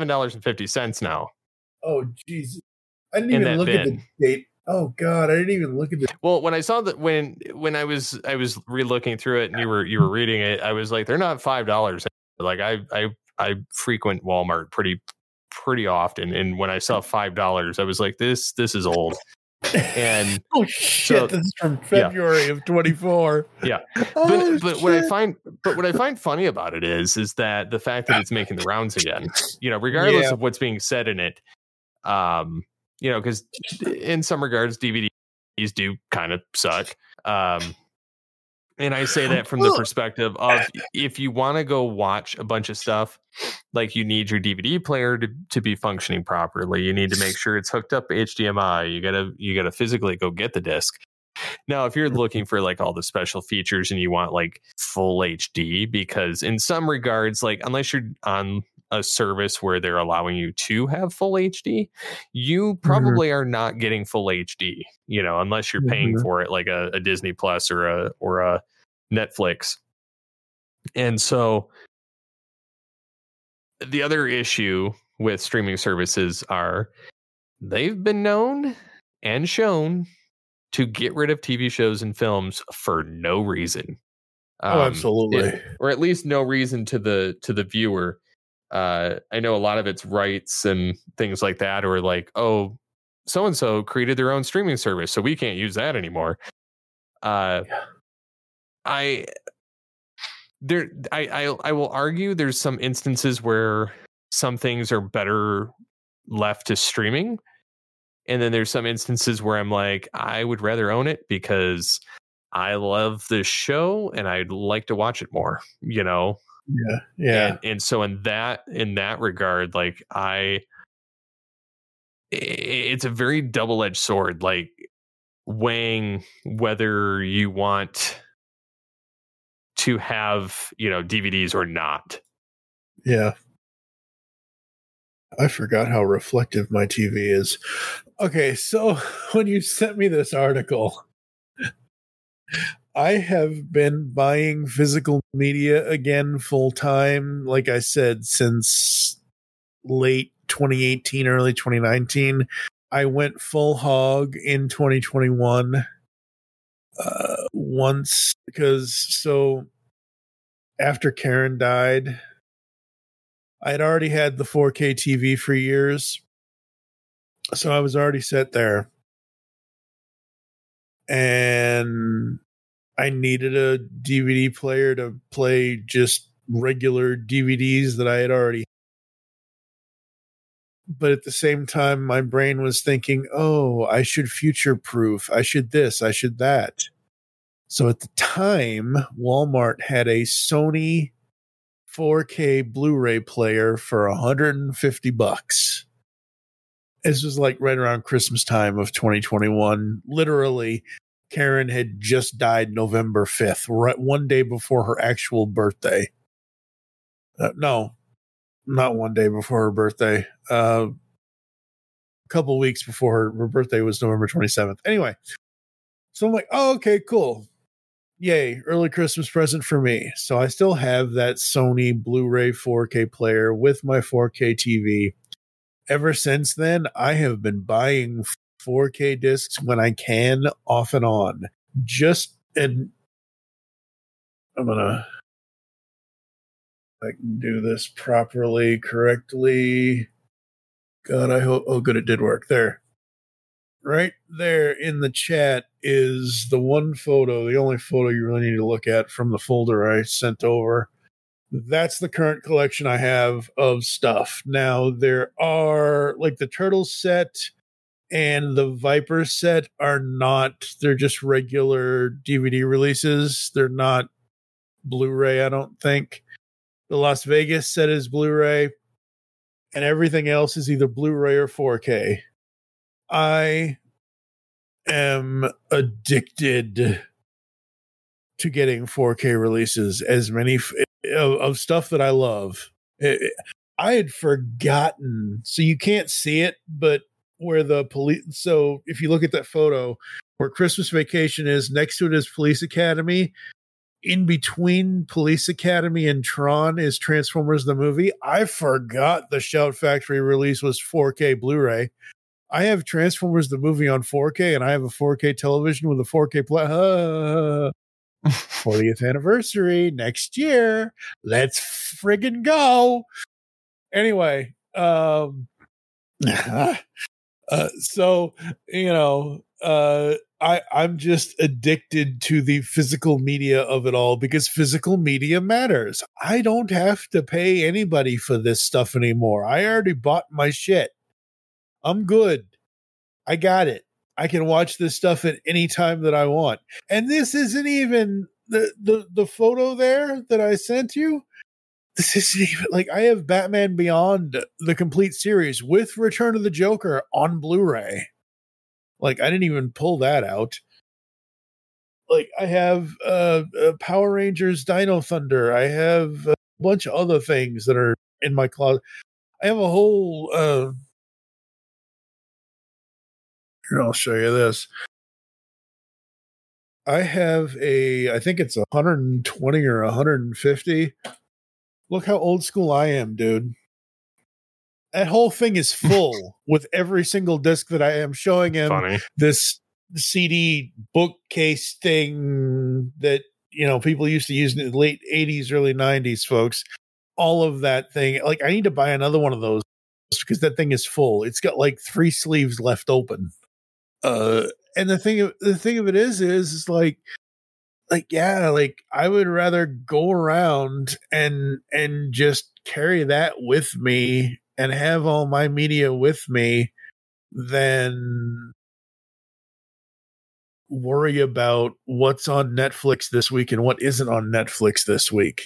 now. Oh Jesus! I didn't even look at the date. Oh God, I didn't even look at the. Well, when I saw that, when I was re-looking through it and you were reading it, I was like, they're not $5. Like I frequent Walmart pretty often, and when I saw $5, I was like, this is old. And oh shit, this is from February of 24. Yeah. But what I find funny about it is that the fact that it's making the rounds again, regardless of what's being said in it, because in some regards DVDs do kind of suck. And I say that from the perspective of, if you want to go watch a bunch of stuff, like, you need your DVD player to be functioning properly. You need to make sure it's hooked up HDMI. You gotta physically go get the disc. Now, if you're looking for like all the special features and you want like full HD, because in some regards, like, unless you're on a service where they're allowing you to have full HD, you probably are not getting full HD, unless you're paying for it, like a Disney Plus or a Netflix. And so the other issue with streaming services are they've been known and shown to get rid of TV shows and films for no reason. Absolutely. Or at least no reason to the viewer. I know a lot of it's rights and things like that, or like, oh, so and so created their own streaming service, so we can't use that anymore. I will argue there's some instances where some things are better left to streaming, and then there's some instances where I'm like, I would rather own it because I love this show and I'd like to watch it more, you know? Yeah. And so in that regard, like it's a very double-edged sword, like weighing whether you want to have, you know, DVDs or not. Yeah. I forgot how reflective my TV is. Okay, so when you sent me this article, I have been buying physical media again full time, like I said, since late 2018, early 2019. I went full hog in 2021 once because after Karen died, I'd already had the 4K TV for years, so I was already set there. And I needed a DVD player to play just regular DVDs that I had already. But at the same time, my brain was thinking, oh, I should future-proof. I should this, I should that. So at the time, Walmart had a Sony 4K Blu-ray player for $150. This was like right around Christmas time of 2021. Literally, Karen had just died November 5th, right one day before her actual birthday. No, not one day before her birthday. A couple weeks before her birthday was November 27th. Anyway, so I'm like, oh, okay, cool. Yay, early Christmas present for me. So I still have that Sony Blu-ray 4K player with my 4K TV. Ever since then, I have been buying 4K discs when I can, off and on. I'm gonna, I can do this properly, correctly. God, I hope, oh good, it did work. There. Right there in the chat is the one photo, the only photo you really need to look at from the folder I sent over. That's the current collection I have of stuff. Now, there are, like, the Turtles set and the Viper set are not, they're just regular DVD releases. They're not Blu-ray, I don't think. The Las Vegas set is Blu-ray, and everything else is either Blu-ray or 4K. I am addicted to getting 4K releases, as many of stuff that I love. I had forgotten, so you can't see it, but where the police, so if you look at that photo where Christmas Vacation is, next to it is Police Academy. In between Police Academy and Tron is Transformers the movie. I forgot the Shout Factory release was 4K Blu-ray. I have Transformers the movie on 4K, and I have a 4K television with a 4K 40th anniversary next year. Let's friggin' go. Anyway, so, you know, I'm just addicted to the physical media of it all because physical media matters. I don't have to pay anybody for this stuff anymore. I already bought my shit. I'm good. I got it. I can watch this stuff at any time that I want. And this isn't even the photo there that I sent you. This isn't even, like, I have Batman Beyond, the complete series with Return of the Joker on Blu-ray. Like, I didn't even pull that out. Like, I have Power Rangers Dino Thunder. I have a bunch of other things that are in my closet. I have a whole here, I'll show you this. I have I think it's 120 or 150. Look how old school I am, dude. That whole thing is full with every single disc that I am showing him. Funny. This CD bookcase thing that, you know, people used to use in the late 80s, early 90s, folks. all of that thing. Like, I need to buy another one of those because that thing is full. It's got like 3 sleeves left open. And the thing of it is like yeah, like I would rather go around and just carry that with me and have all my media with me than worry about what's on Netflix this week and what isn't on Netflix this week.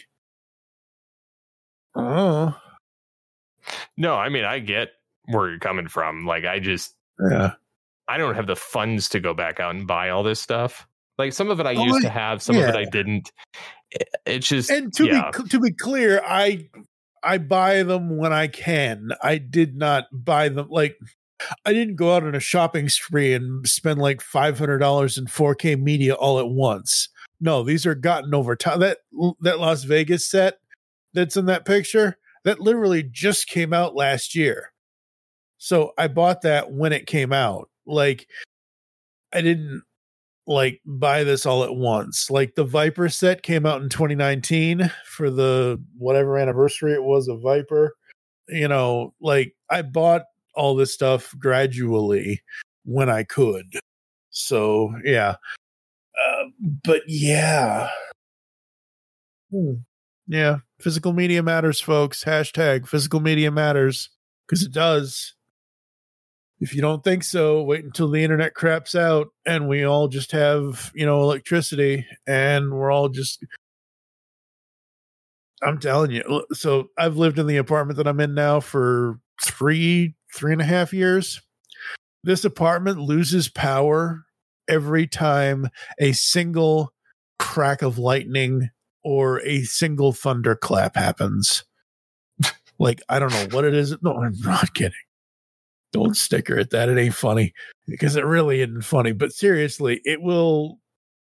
Oh. No, I mean, I get where you're coming from. Like, I don't have the funds to go back out and buy all this stuff. Like, some of it I used to have, some of it I didn't. It's just, and to be clear, I buy them when I can. I did not buy them like I didn't go out on a shopping spree and spend like $500 in 4K media all at once. No, these are gotten over time. That Las Vegas set that's in that picture, that literally just came out last year. So I bought that when it came out. Like, I didn't like buy this all at once. Like, the Viper set came out in 2019 for the whatever anniversary it was of Viper. You know, like, I bought all this stuff gradually when I could. So yeah. But yeah. Yeah. Physical media matters, folks. Hashtag physical media matters. Because it does. If you don't think so, wait until the internet craps out and we all just have, electricity and we're all just, I'm telling you. So I've lived in the apartment that I'm in now for 3.5 years. This apartment loses power every time a single crack of lightning or a single thunderclap happens. Like, I don't know what it is. No, I'm not kidding. Don't sticker at that. It ain't funny because it really isn't funny. But seriously, it will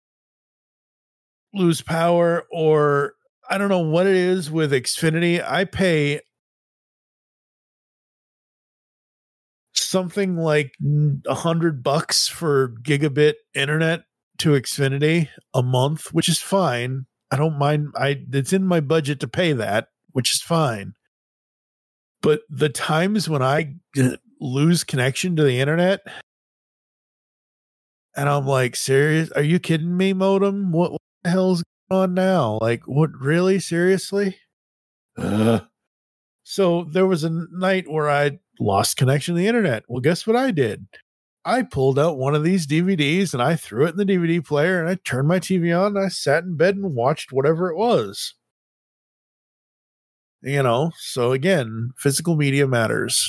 lose power, or I don't know what it is with Xfinity. I pay something like $100 for gigabit internet to Xfinity a month, which is fine. I don't mind. It's in my budget to pay that, which is fine. But the times when I lose connection to the internet, and I'm like, serious? Are you kidding me, modem? What the hell's going on now? Like, what? Really? Seriously? So there was a night where I lost connection to the internet. Well, guess what I did? I pulled out one of these DVDs and I threw it in the DVD player and I turned my TV on and I sat in bed and watched whatever it was. So again, physical media matters.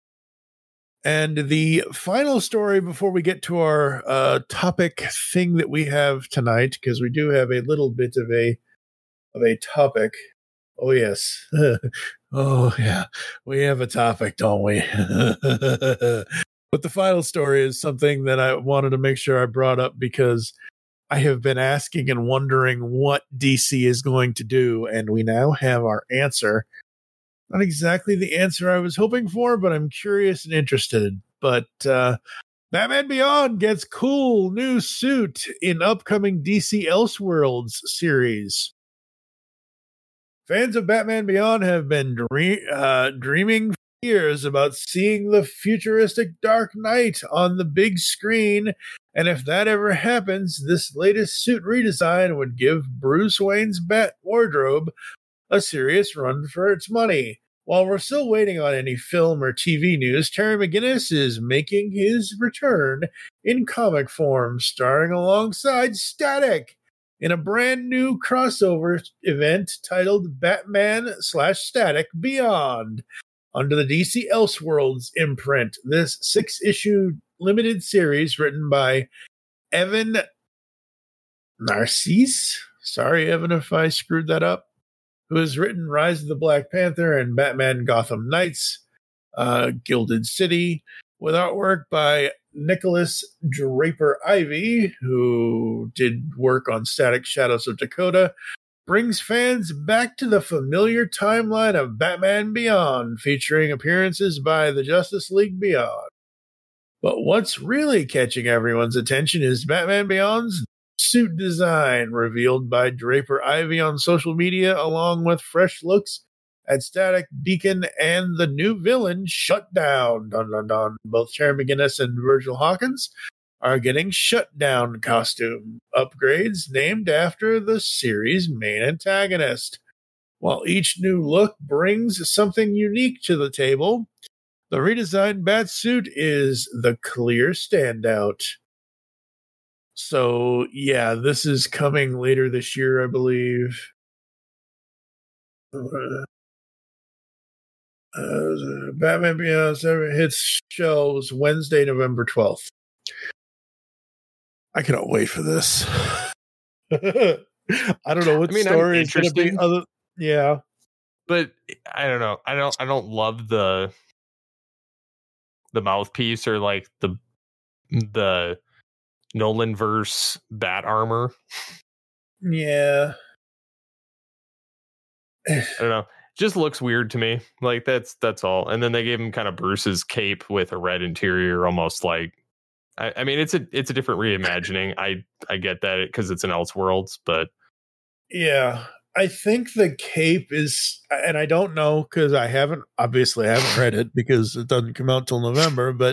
And the final story before we get to our topic thing that we have tonight, because we do have a little bit of a topic. Oh, yes. Oh, yeah. We have a topic, don't we? But the final story is something that I wanted to make sure I brought up because I have been asking and wondering what DC is going to do, and we now have our answer. Not exactly the answer I was hoping for, but I'm curious and interested. But Batman Beyond gets cool new suit in upcoming DC Elseworlds series. Fans of Batman Beyond have been dreaming for years about seeing the futuristic Dark Knight on the big screen, and if that ever happens, this latest suit redesign would give Bruce Wayne's Bat wardrobe a serious run for its money. While we're still waiting on any film or TV news, Terry McGinnis is making his return in comic form, starring alongside Static in a brand new crossover event titled Batman/Static Beyond under the DC Elseworlds imprint. This 6-issue limited series written by Evan Narcisse. Sorry, Evan, if I screwed that up. Who has written Rise of the Black Panther and Batman Gotham Knights, Gilded City, with artwork by Nicholas Draper Ivy, who did work on Static Shadows of Dakota, brings fans back to the familiar timeline of Batman Beyond, featuring appearances by the Justice League Beyond. But what's really catching everyone's attention is Batman Beyond's suit design, revealed by Draper Ivy on social media, along with fresh looks at Static, Deacon, and the new villain, Shutdown. Dun, dun, dun. Both Sharon McGinnis and Virgil Hawkins are getting Shutdown costume upgrades named after the series' main antagonist. While each new look brings something unique to the table, the redesigned Batsuit is the clear standout. So, yeah, this is coming later this year, I believe. Batman Beyond hits shelves Wednesday, November 12th. I cannot wait for this. I don't know what story is going to be. Yeah, but I don't know. I don't love the mouthpiece or like the Nolan verse bat armor. Yeah. I don't know. Just looks weird to me. Like that's all. And then they gave him kind of Bruce's cape with a red interior, almost like. I mean, it's a different reimagining. I get that because it's an Elseworlds, but yeah, I think the cape is, and I don't know because I haven't read it because it doesn't come out till November. But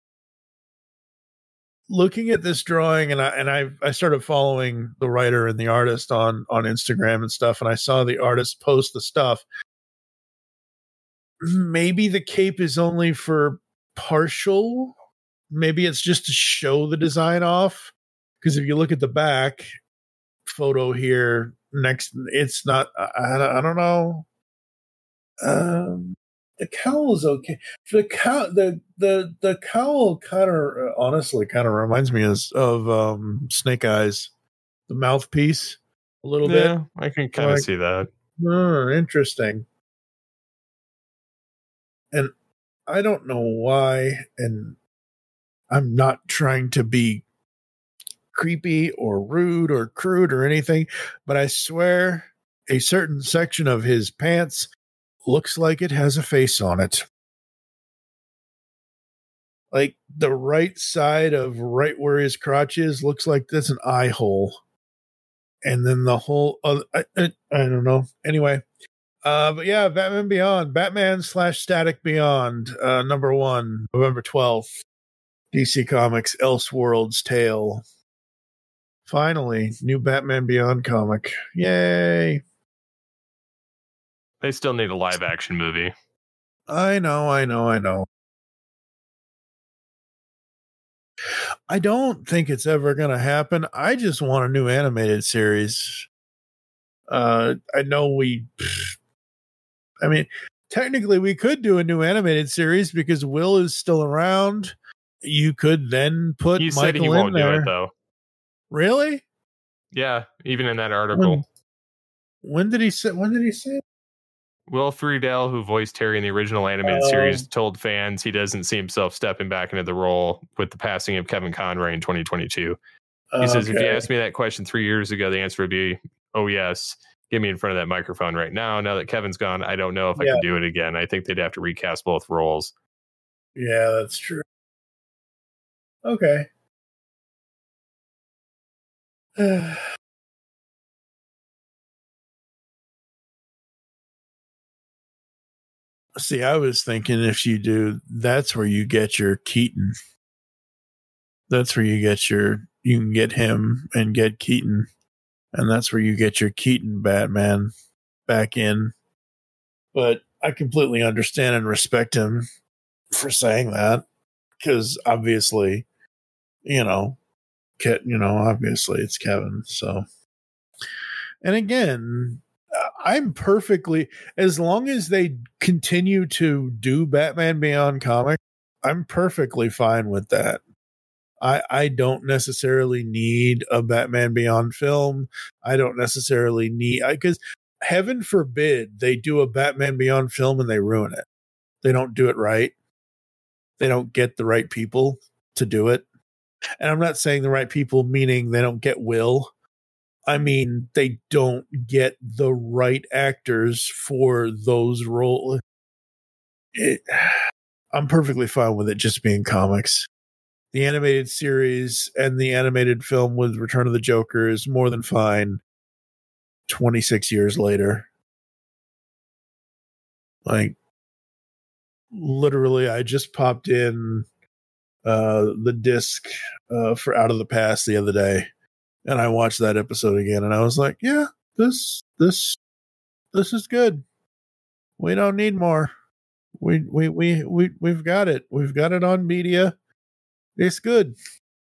looking at this drawing, and I started following the writer and the artist on Instagram and stuff, and I saw the artist post the stuff. Maybe the cape is only for partial. Maybe it's just to show the design off. Because if you look at the back photo here next, it's not. I don't know. The cowl is okay. The cowl kind of honestly kind of reminds me of Snake Eyes, the mouthpiece a little bit. I can kind of see that. Interesting. And I don't know why, and I'm not trying to be creepy or rude or crude or anything, but I swear a certain section of his pants looks like it has a face on it. Like the right side of right where his crotch is looks like that's an eye hole. And then the whole other, I don't know. Anyway, but yeah, Batman Beyond, Batman/Static Beyond, number 1, November 12th. DC Comics Elseworlds Tale. Finally, new Batman Beyond comic. Yay. They still need a live action movie. I know. I don't think it's ever going to happen. I just want a new animated series. I mean, technically we could do a new animated series because Will is still around. You could then put he Michael said he won't in there. do it though. Really? Yeah, even in that article. When did he say it? Will Friedle, who voiced Terry in the original animated series, told fans he doesn't see himself stepping back into the role with the passing of Kevin Conroy in 2022. He says, if you asked me that question 3 years ago, the answer would be, oh, yes. Get me in front of that microphone right now. Now that Kevin's gone, I don't know if I can do it again. I think they'd have to recast both roles. Yeah, that's true. Okay. See, I was thinking if you do, that's where you get your Keaton. That's where you can get him and get Keaton. And that's where you get your Keaton Batman back in. But I completely understand and respect him for saying that. Because obviously, obviously it's Kevin. So, and again, I'm perfectly, as long as they continue to do Batman Beyond comic, I'm perfectly fine with that. I don't necessarily need a Batman Beyond film. I don't necessarily need, because heaven forbid they do a Batman Beyond film and they ruin it. They don't do it right. They don't get the right people to do it. And I'm not saying the right people, meaning they don't get Will. I mean, they don't get the right actors for those roles. I'm perfectly fine with it just being comics. The animated series and the animated film with Return of the Joker is more than fine 26 years later. Like, literally, I just popped in the disc for Out of the Past the other day, and I watched that episode again, and I was like, yeah, this is good. We don't need more. We've got it. We've got it on media. It's good.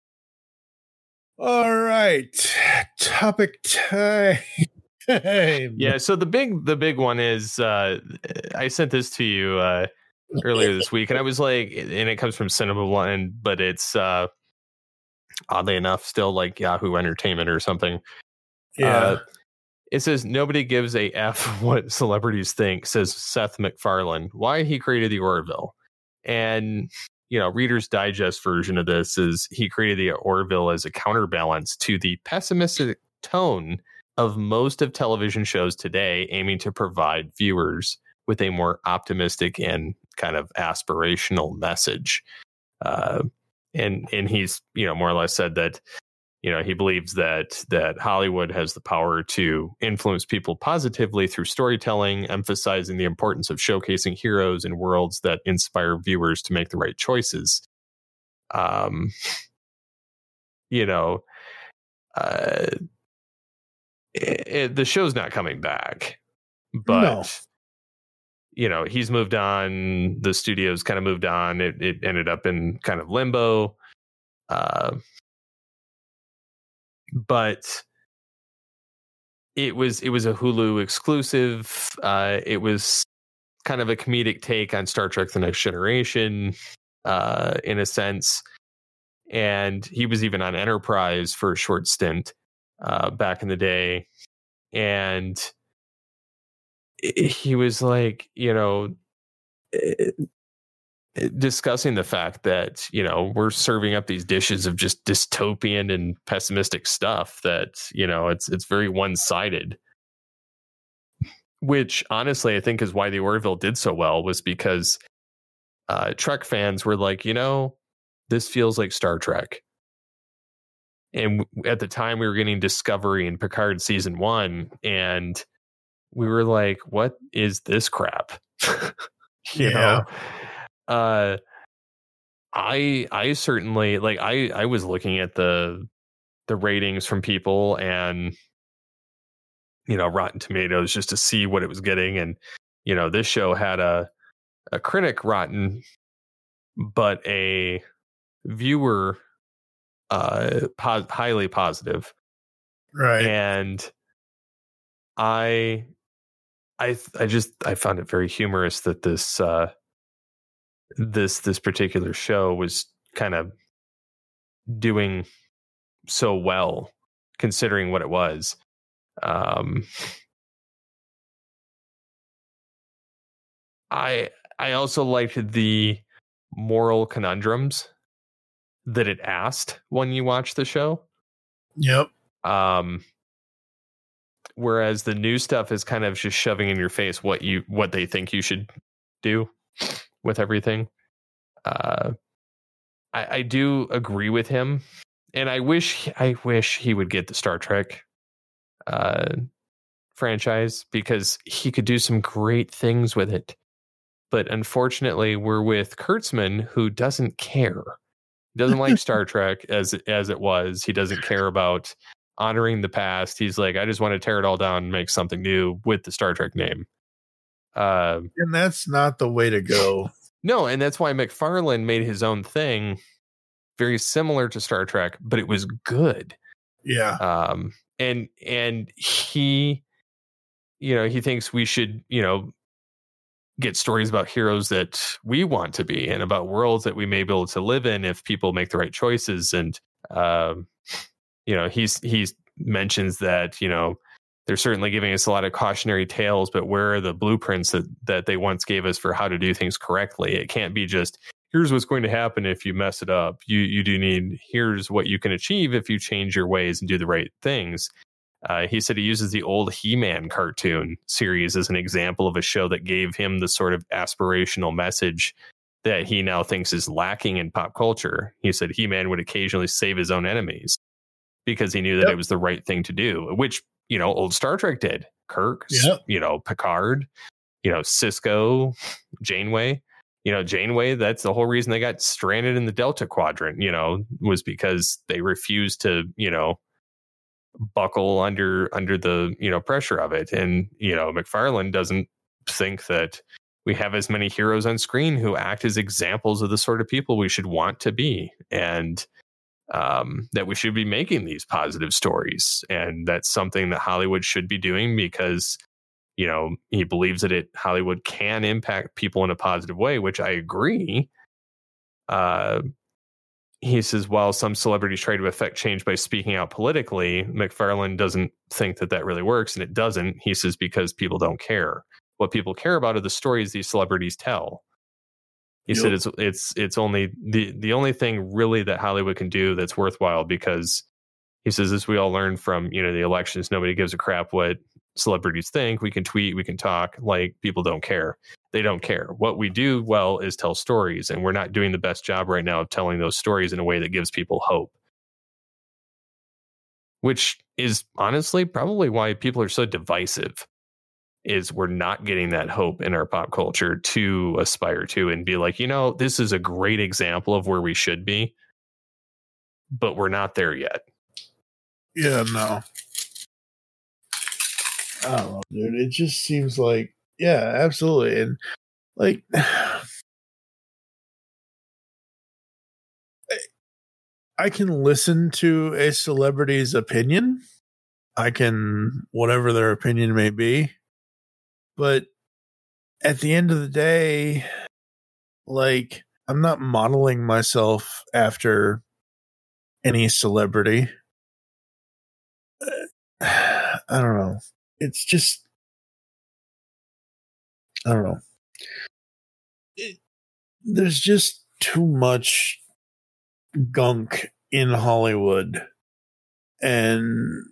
All right. Topic time. Yeah, so the big one is I sent this to you earlier this week, and I was like, and it comes from Cinema One, but it's oddly enough still like Yahoo Entertainment or something. Yeah. It says nobody gives a F what celebrities think, says Seth MacFarlane. Why he created the Orville. And, Reader's Digest version of this is he created the Orville as a counterbalance to the pessimistic tone of most of television shows today, aiming to provide viewers with a more optimistic and kind of aspirational message. And he's, more or less said that, he believes that Hollywood has the power to influence people positively through storytelling, emphasizing the importance of showcasing heroes and worlds that inspire viewers to make the right choices. The show's not coming back, but he's moved on. The studio's kind of moved on. It ended up in kind of limbo. But it was a Hulu exclusive. It was kind of a comedic take on Star Trek: The Next Generation, in a sense. And he was even on Enterprise for a short stint back in the day. And he was like, discussing the fact that, we're serving up these dishes of just dystopian and pessimistic stuff that, it's very one-sided, which honestly, I think is why the Orville did so well, was because Trek fans were like, this feels like Star Trek. And at the time we were getting Discovery and Picard season 1, and we were like, what is this crap? you know? I certainly, like, I was looking at the ratings from people and, Rotten Tomatoes just to see what it was getting. And, this show had a critic rotten, but a viewer highly positive. Right. And I found it very humorous that this particular show was kind of doing so well considering what it was. I also liked the moral conundrums that it asked when you watch the show. Yep. Whereas the new stuff is kind of just shoving in your face what they think you should do with everything. I do agree with him, and I wish he would get the Star Trek franchise, because he could do some great things with it. But unfortunately, we're with Kurtzman, who doesn't care. He doesn't like Star Trek as it was. He doesn't care about honoring the past. He's like, I just want to tear it all down and make something new with the Star Trek name. And that's not the way to go. No, and that's why MacFarlane made his own thing very similar to Star Trek, but it was good. Yeah. And he, he thinks we should, get stories about heroes that we want to be and about worlds that we may be able to live in if people make the right choices. And, he mentions that, they're certainly giving us a lot of cautionary tales, but where are the blueprints that they once gave us for how to do things correctly? It can't be just, here's what's going to happen if you mess it up. You do need, here's what you can achieve if you change your ways and do the right things. He said he uses the old He-Man cartoon series as an example of a show that gave him the sort of aspirational message that he now thinks is lacking in pop culture. He said He-Man would occasionally save his own enemies because he knew that it was the right thing to do, which, old Star Trek did. Kirk, Picard, Cisco, Janeway. Janeway, that's the whole reason they got stranded in the Delta Quadrant, was because they refused to, buckle under the, pressure of it. And, McFarlane doesn't think that we have as many heroes on screen who act as examples of the sort of people we should want to be. And that we should be making these positive stories. And that's something that Hollywood should be doing because he believes that Hollywood can impact people in a positive way, which I agree. He says, while some celebrities try to affect change by speaking out politically, McFarlane doesn't think that really works, and it doesn't. He says because people don't care. What people care about are the stories these celebrities tell. He said it's only the only thing really that Hollywood can do that's worthwhile, because he says, as we all learned from the elections, nobody gives a crap what celebrities think. We can tweet, we can talk, like people don't care. They don't care. What we do well is tell stories, and we're not doing the best job right now of telling those stories in a way that gives people hope. Which is honestly probably why people are so divisive, is we're not getting that hope in our pop culture to aspire to and be like, this is a great example of where we should be, but we're not there yet. Yeah, no. I don't know, dude. It just seems like, yeah, absolutely. And like, I can listen to a celebrity's opinion. I can, whatever their opinion may be. But at the end of the day, like, I'm not modeling myself after any celebrity. I don't know. It's just, I don't know. There's just too much gunk in Hollywood. And,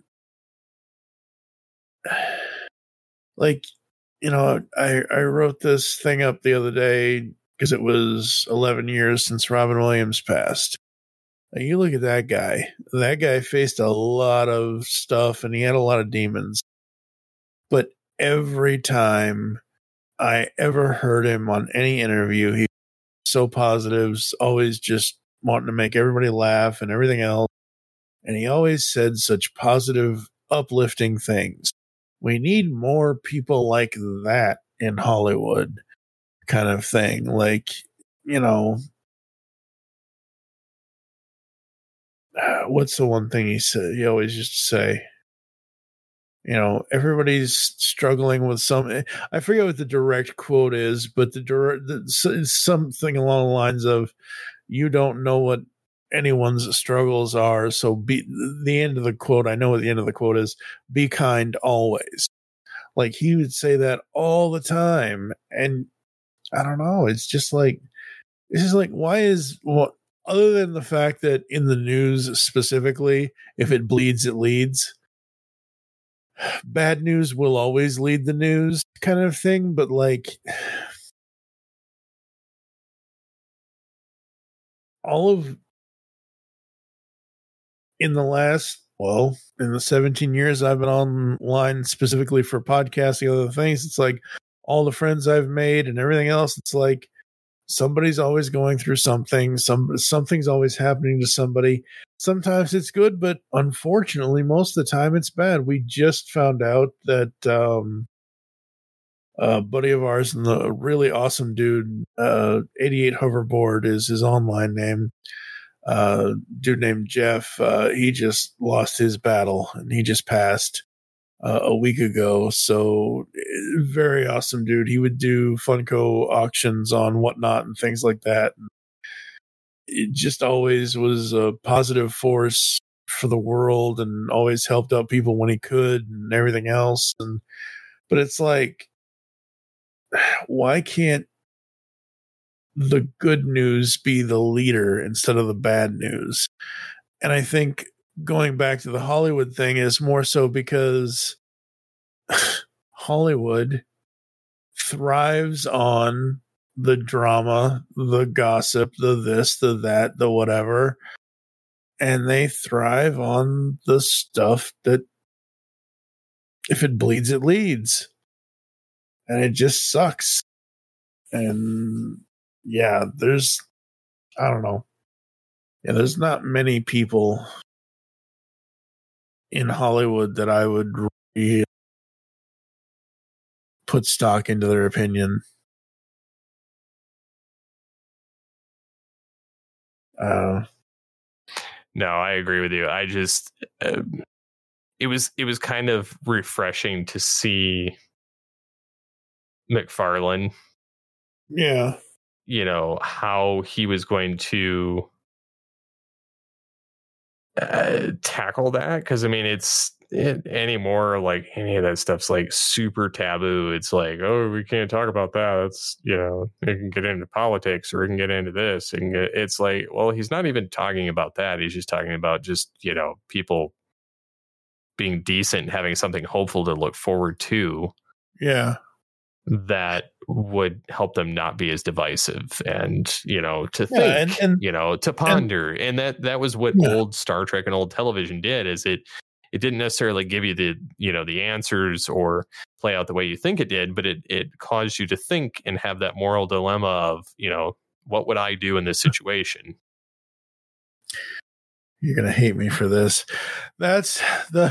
like, I wrote this thing up the other day because it was 11 years since Robin Williams passed. And you look at that guy. That guy faced a lot of stuff, and he had a lot of demons. But every time I ever heard him on any interview, he was so positive, always just wanting to make everybody laugh and everything else. And he always said such positive, uplifting things. We need more people like that in Hollywood, kind of thing. Like, what's the one thing he said? He always used to say, everybody's struggling with some. I forget what the direct quote is, but something along the lines of, "You don't know what anyone's struggles are, so be." The end of the quote, I know what the end of the quote is: "Be kind always." Like, he would say that all the time, and I don't know. It's just like, why is what? Other than the fact that in the news specifically, if it bleeds, it leads. Bad news will always lead the news, kind of thing. But like, in the 17 years I've been online specifically for podcasting, other things, it's like all the friends I've made and everything else, it's like somebody's always going through something. Something's always happening to somebody. Sometimes it's good, but unfortunately, most of the time it's bad. We just found out that a buddy of ours, and a really awesome dude, 88 Hoverboard is his online name. Dude named Jeff, he just lost his battle, and he just passed a week ago. So very awesome dude. He would do Funko auctions on Whatnot and things like that. It just always was a positive force for the world, and always helped out people when he could and everything else. But it's like, why can't the good news be the leader instead of the bad news? And I think going back to the Hollywood thing is more so because Hollywood thrives on the drama, the gossip, the this, the that, the whatever. And they thrive on the stuff that, if it bleeds, it leads. and it just sucks. And yeah, I don't know. Yeah, there's not many people in Hollywood that I would really put stock into their opinion. No, I agree with you. I just it was kind of refreshing to see McFarlane. Yeah. You know, how he was going to tackle that, because I mean anymore, like any of that stuff's like super taboo. It's like, oh, we can't talk about that. That's, you know, it can get into politics or it can get into this, and it's like, well, he's not even talking about that. He's just talking about just, you know, people being decent and having something hopeful to look forward to. Yeah. That would help them not be as divisive, and, you know, to think, and you know, to ponder. And that was what old Star Trek and old television did, is it didn't necessarily give you the, you know, the answers or play out the way you think it did, but it caused you to think and have that moral dilemma of, you know, what would I do in this situation? You're going to hate me for this. That's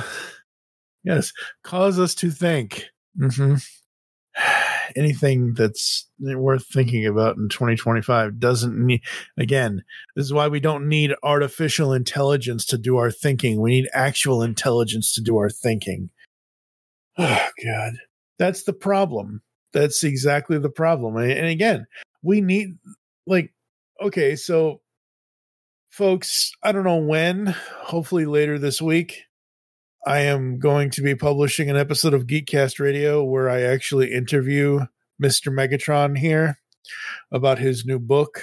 cause us to think. Mm-hmm. Anything that's worth thinking about in 2025 doesn't need, again, this is why we don't need artificial intelligence to do our thinking. We need actual intelligence to do our thinking. Oh, God. That's the problem. That's exactly the problem. And again, we need, like, okay, so folks, I don't know when, hopefully later this week, I am going to be publishing an episode of Geekcast Radio where I actually interview Mr. Megatron here about his new book.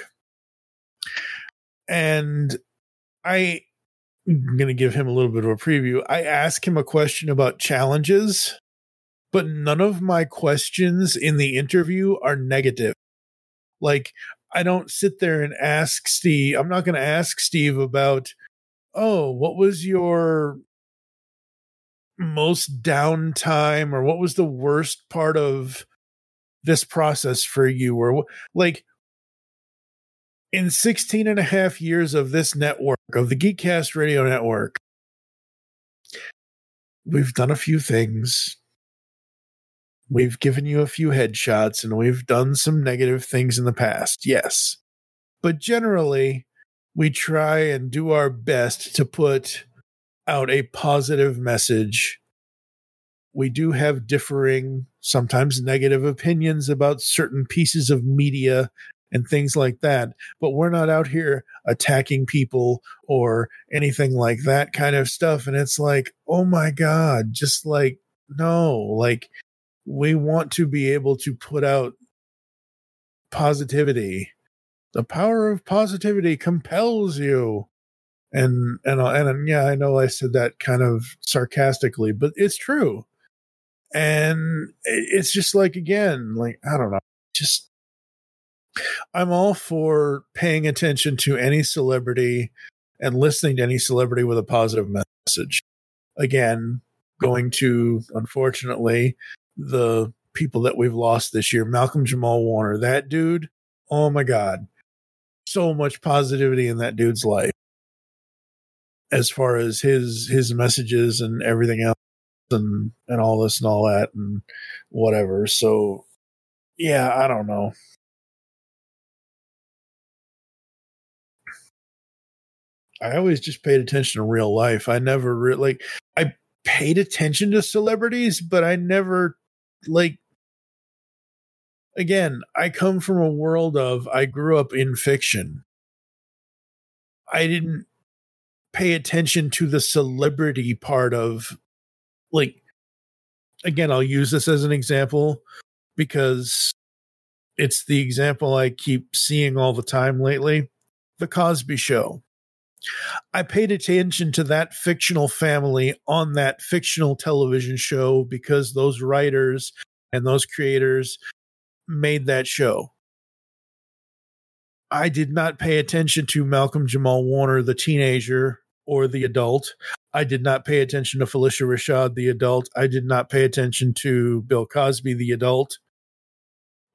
And I'm going to give him a little bit of a preview. I ask him a question about challenges, but none of my questions in the interview are negative. Like, I don't sit there and ask Steve. I'm not going to ask Steve about, oh, what was your most downtime, or what was the worst part of this process for you, or like, in 16 and a half years of this network, of the Geekcast Radio Network, we've done a few things. We've given you a few headshots, and we've done some negative things in the past, yes, but generally we try and do our best to put out a positive message. We do have differing, sometimes negative opinions about certain pieces of media and things like that, but we're not out here attacking people or anything like that kind of stuff. And it's like, oh my God, just like, no, like, we want to be able to put out positivity. The power of positivity compels you. And yeah, I know I said that kind of sarcastically, but it's true. And it's just like, again, like, I don't know, just, I'm all for paying attention to any celebrity and listening to any celebrity with a positive message. Again, going to, unfortunately, the people that we've lost this year, Malcolm Jamal Warner, that dude, oh my God, so much positivity in that dude's life, as far as his messages and everything else, and all this and all that and whatever. So yeah, I don't know. I always just paid attention to real life. I never really, I paid attention to celebrities, but I never, like, again, I come from a world of, I grew up in fiction. I didn't pay attention to the celebrity part of, like, again, I'll use this as an example because it's the example I keep seeing all the time lately. The Cosby Show. I paid attention to that fictional family on that fictional television show because those writers and those creators made that show. I did not pay attention to Malcolm Jamal Warner, the teenager, or the adult. I did not pay attention to Felicia Rashad, the adult. I did not pay attention to Bill Cosby, the adult.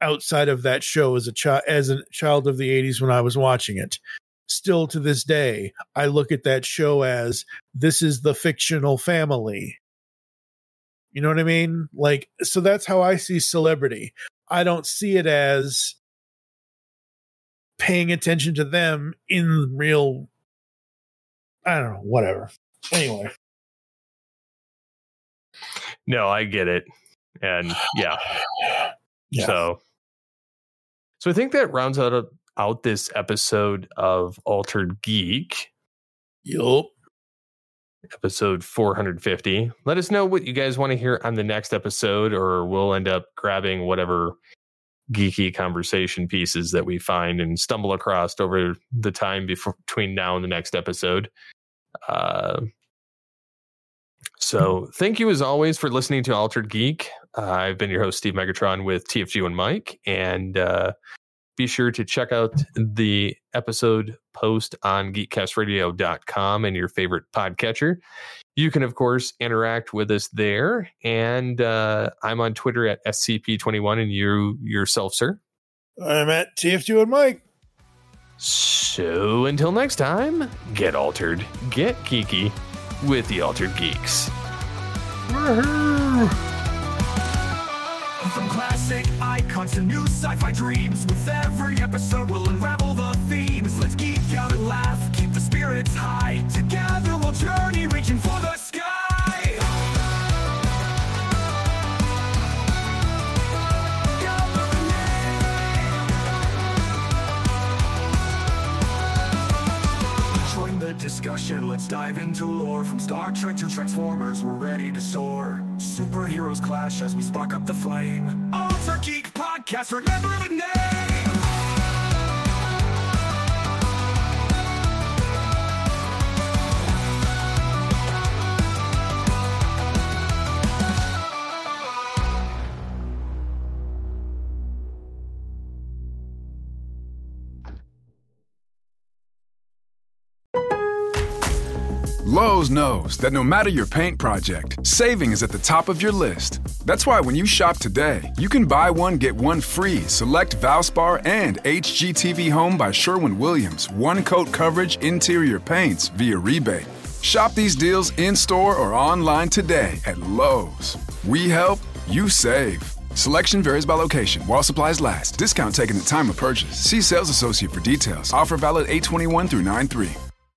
outside of that show as a child of the 80s when I was watching it. Still to this day, I look at that show as this is the fictional family. You know what I mean? Like, so that's how I see Celebrity. I don't see it as paying attention to them in real, I don't know, whatever. Anyway. No, I get it. And yeah. So I think that rounds out this episode of Altered Geek. Yup. Episode 450. Let us know what you guys want to hear on the next episode, or we'll end up grabbing whatever geeky conversation pieces that we find and stumble across over the time between now and the next episode. So thank you as always for listening to Altered Geek. I've been your host, Steve Megatron, with TFG and Mike, and be sure to check out the episode post on geekcastradio.com and your favorite podcatcher. You can, of course, interact with us there. And I'm on Twitter at SCP21. And you yourself, sir? I'm at TFG and Mike. So until next time, get altered, get geeky with the Altered Geeks. From classic icons to new sci-fi dreams, with every episode we'll unravel the themes. Let's geek out and laugh, keep the spirits high. Together we'll journey, reaching for the sky. Join the discussion, let's dive into lore. From Star Trek to Transformers, we're ready to soar. Superheroes clash as we spark up the flame. Altered Geek Podcast, remember the name. Lowe's knows that no matter your paint project, saving is at the top of your list. That's why when you shop today, you can buy one, get one free. Select Valspar and HGTV Home by Sherwin-Williams. One-coat coverage interior paints via rebate. Shop these deals in-store or online today at Lowe's. We help, you save. Selection varies by location. While supplies last. Discount taken at time of purchase. See sales associate for details. Offer valid 8/21 through 9/3.